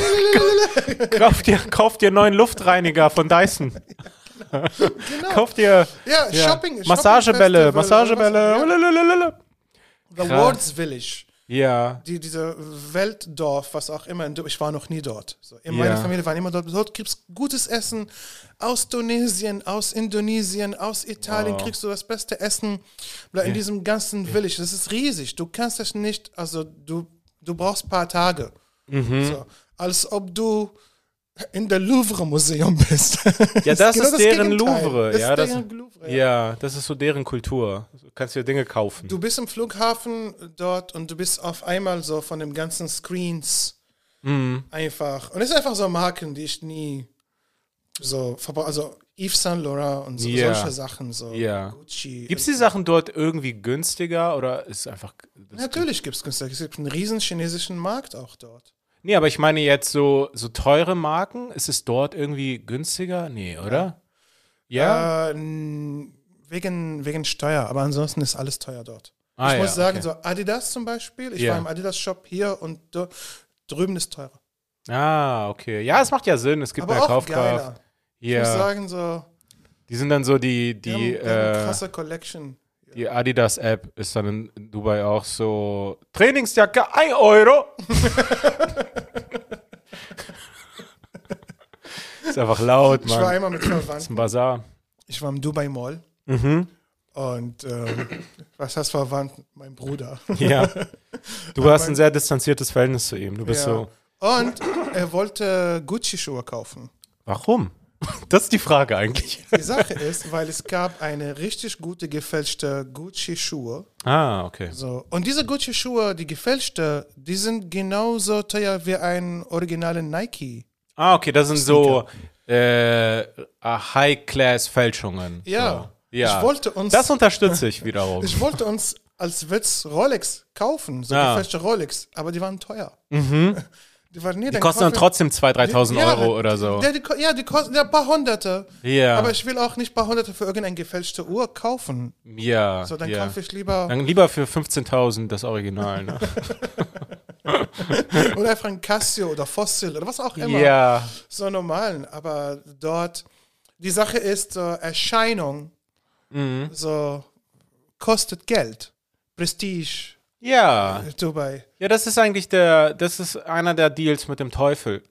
kauf dir, kauf dir neuen Luftreiniger von Dyson. Kauf dir ja, ja, Shopping, Massagebälle, Shopping-Festival, Massagebälle. was- lalalala. Ja. The Krass. World's Village. Ja, Die, diese Weltdorf, was auch immer, in Du- ich war noch nie dort. So, in Ja. meiner Familie waren immer dort. Dort gibt es gutes Essen aus Tunesien, aus Indonesien, aus Italien Wow. kriegst du das beste Essen in diesem ganzen Village. Das ist riesig. Du kannst das nicht, also du, du brauchst ein paar Tage. Mhm. So, als ob du in der Louvre-Museum bist. Ja, das genau ist deren Gegenteil. Louvre. Das Ja, ist das, deren Louvre, ja. ja, das ist so deren Kultur. Du kannst dir Dinge kaufen. Du bist im Flughafen dort und du bist auf einmal so von den ganzen Screens Mhm. einfach. Und es sind einfach so Marken, die ich nie so verbrauche. Also Yves Saint Laurent und so, Ja. solche Sachen. So Ja. Gucci. Gibt es die Sachen dort irgendwie günstiger oder ist einfach. Das Natürlich gibt es günstig. Es gibt einen riesen chinesischen Markt auch dort. Nee, aber ich meine jetzt so, so teure Marken. Ist es dort irgendwie günstiger? Nee, oder? Ja. Äh, n- wegen, wegen Steuer, aber ansonsten ist alles teuer dort. Ah, ich ja, muss sagen, okay. so Adidas zum Beispiel, ich Ja. war im Adidas-Shop hier und do, drüben ist teurer. Ah, okay. Ja, es macht ja Sinn. Es gibt Aber mehr auch Kaufkraft. geiler. Ich muss Ja. sagen, so, Die sind dann so die, die, die, haben, die haben eine äh, krasse Collection. die Adidas-App ist dann in Dubai auch so Trainingsjacke, ein Euro. Ist einfach laut, Ich war Mann. einmal mit Das ist ein Verwandten, Bazar. ich war im Dubai Mall Mhm. und ähm, was heißt Verwandten? Mein Bruder. Ja. Du hast ein sehr distanziertes Verhältnis zu ihm. Du bist Ja. so. Und er wollte Gucci-Schuhe kaufen. Warum? Das ist die Frage eigentlich. Die Sache ist, weil es gab eine richtig gute gefälschte Gucci-Schuhe. Ah, okay. So. Und diese Gucci-Schuhe, die gefälschte, die sind genauso teuer wie ein originalen Nike. Ah, okay, das sind so äh, High-Class-Fälschungen. Ja. So. Ja. Ich wollte uns, Das unterstütze ich wiederum. ich wollte uns als Witz Rolex kaufen, so Ja. gefälschte Rolex, aber die waren teuer. Mhm. Die, waren, nee, Die kosten dann trotzdem zweitausend, dreitausend Euro oder so. Ja, die, ko- ja, die kosten ja ein paar Hunderte. Ja. Aber ich will auch nicht ein paar Hunderte für irgendeine gefälschte Uhr kaufen. Ja. So, dann ja. kaufe ich lieber Dann lieber für fünfzehntausend das Original. Ne? oder einfach ein Casio oder Fossil oder was auch immer. Ja. So normalen. Aber dort, die Sache ist, so Erscheinung Mhm. so kostet Geld. Prestige, Ja. Dubai. Ja, das ist eigentlich der, das ist einer der Deals mit dem Teufel.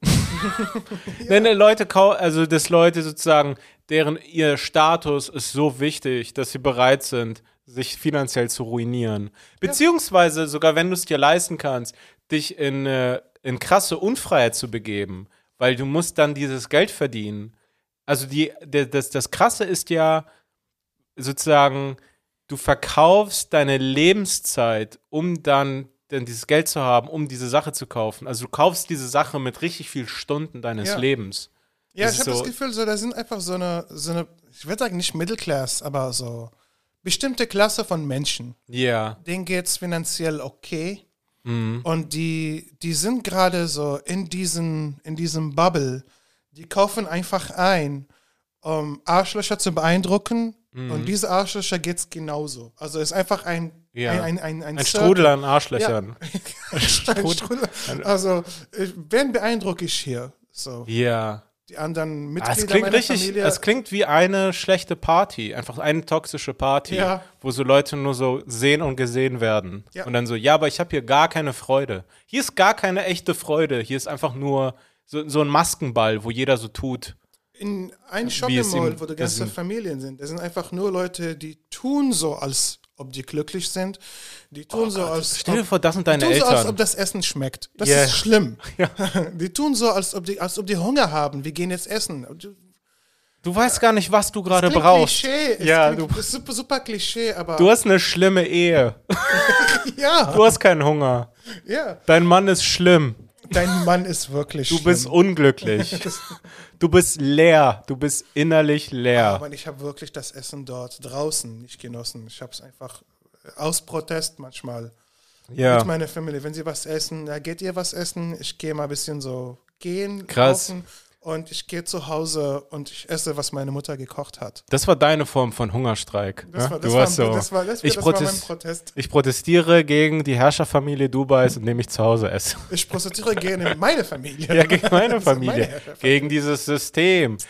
Wenn die Leute, kau- also dass Leute sozusagen, deren ihr Status ist so wichtig, dass sie bereit sind, sich finanziell zu ruinieren. Beziehungsweise sogar, wenn du es dir leisten kannst, dich in, äh, in krasse Unfreiheit zu begeben, weil du musst dann dieses Geld verdienen. Also die, der, das, das Krasse ist ja sozusagen, du verkaufst deine Lebenszeit, um dann, dann dieses Geld zu haben, um diese Sache zu kaufen. Also du kaufst diese Sache mit richtig viel Stunden deines Ja. Lebens. Ja, Das ich ist habe so- das Gefühl, so, da sind einfach so eine, so eine, ich würde sagen nicht Mittelklasse, aber so bestimmte Klasse von Menschen. Ja. Denen geht es finanziell okay. Mhm. Und die, die sind gerade so in diesen, in diesem Bubble. Die kaufen einfach ein, um Arschlöcher zu beeindrucken. Und diese Arschlöcher geht es genauso. Also es ist einfach ein, Ja. ein, ein, ein, ein, Ein Circle. Strudel an Arschlöchern. Ein Strudel. Also, ich- wen beeindrucke ich hier? So, Ja. die anderen Ah, Mitglieder es klingt meiner richtig, Familie. es klingt wie eine schlechte Party. Einfach eine toxische Party, Ja. wo so Leute nur so sehen und gesehen werden. Ja. Und dann so, ja, aber ich habe hier gar keine Freude. Hier ist gar keine echte Freude. Hier ist einfach nur so, so ein Maskenball, wo jeder so tut. in ein es Shopping ihm- Mall, wo die das ganze ihm- Familien sind. Das sind einfach nur Leute, die tun so, als ob die glücklich sind. Die tun so, als Stell dir ob, vor, das sind die deine tun so, als Eltern. ob das Essen schmeckt. Das Ja. ist schlimm. Ja. Die tun so, als ob die, als ob die Hunger haben. Wir gehen jetzt essen. Du- Du weißt gar nicht, was du gerade klingt brauchst. Klischee. Es Ja, klingt, du- das ist super, super Klischee, aber Du hast eine schlimme Ehe. ja, Du hast keinen Hunger. ja. Dein Mann ist schlimm. Dein Mann ist wirklich Du schlimm. bist unglücklich. Du bist leer. Du bist innerlich leer. Aber ich habe wirklich das Essen dort draußen nicht genossen. Ich habe es einfach aus Protest manchmal mit Ja. meiner Familie. Wenn sie was essen, ja, geht ihr was essen? Ich gehe mal ein bisschen so gehen, Krass. laufen und ich gehe zu Hause und ich esse, was meine Mutter gekocht hat. Das war deine Form von Hungerstreik. Das ne? war, das du war, warst so. das war, das, ich, das war mein protest Protest. ich protestiere gegen die Herrscherfamilie Dubais, indem ich zu Hause esse. Ich protestiere gegen meine Familie. Ja, gegen meine Das ist meine Familie. Herrschaft. Gegen dieses System.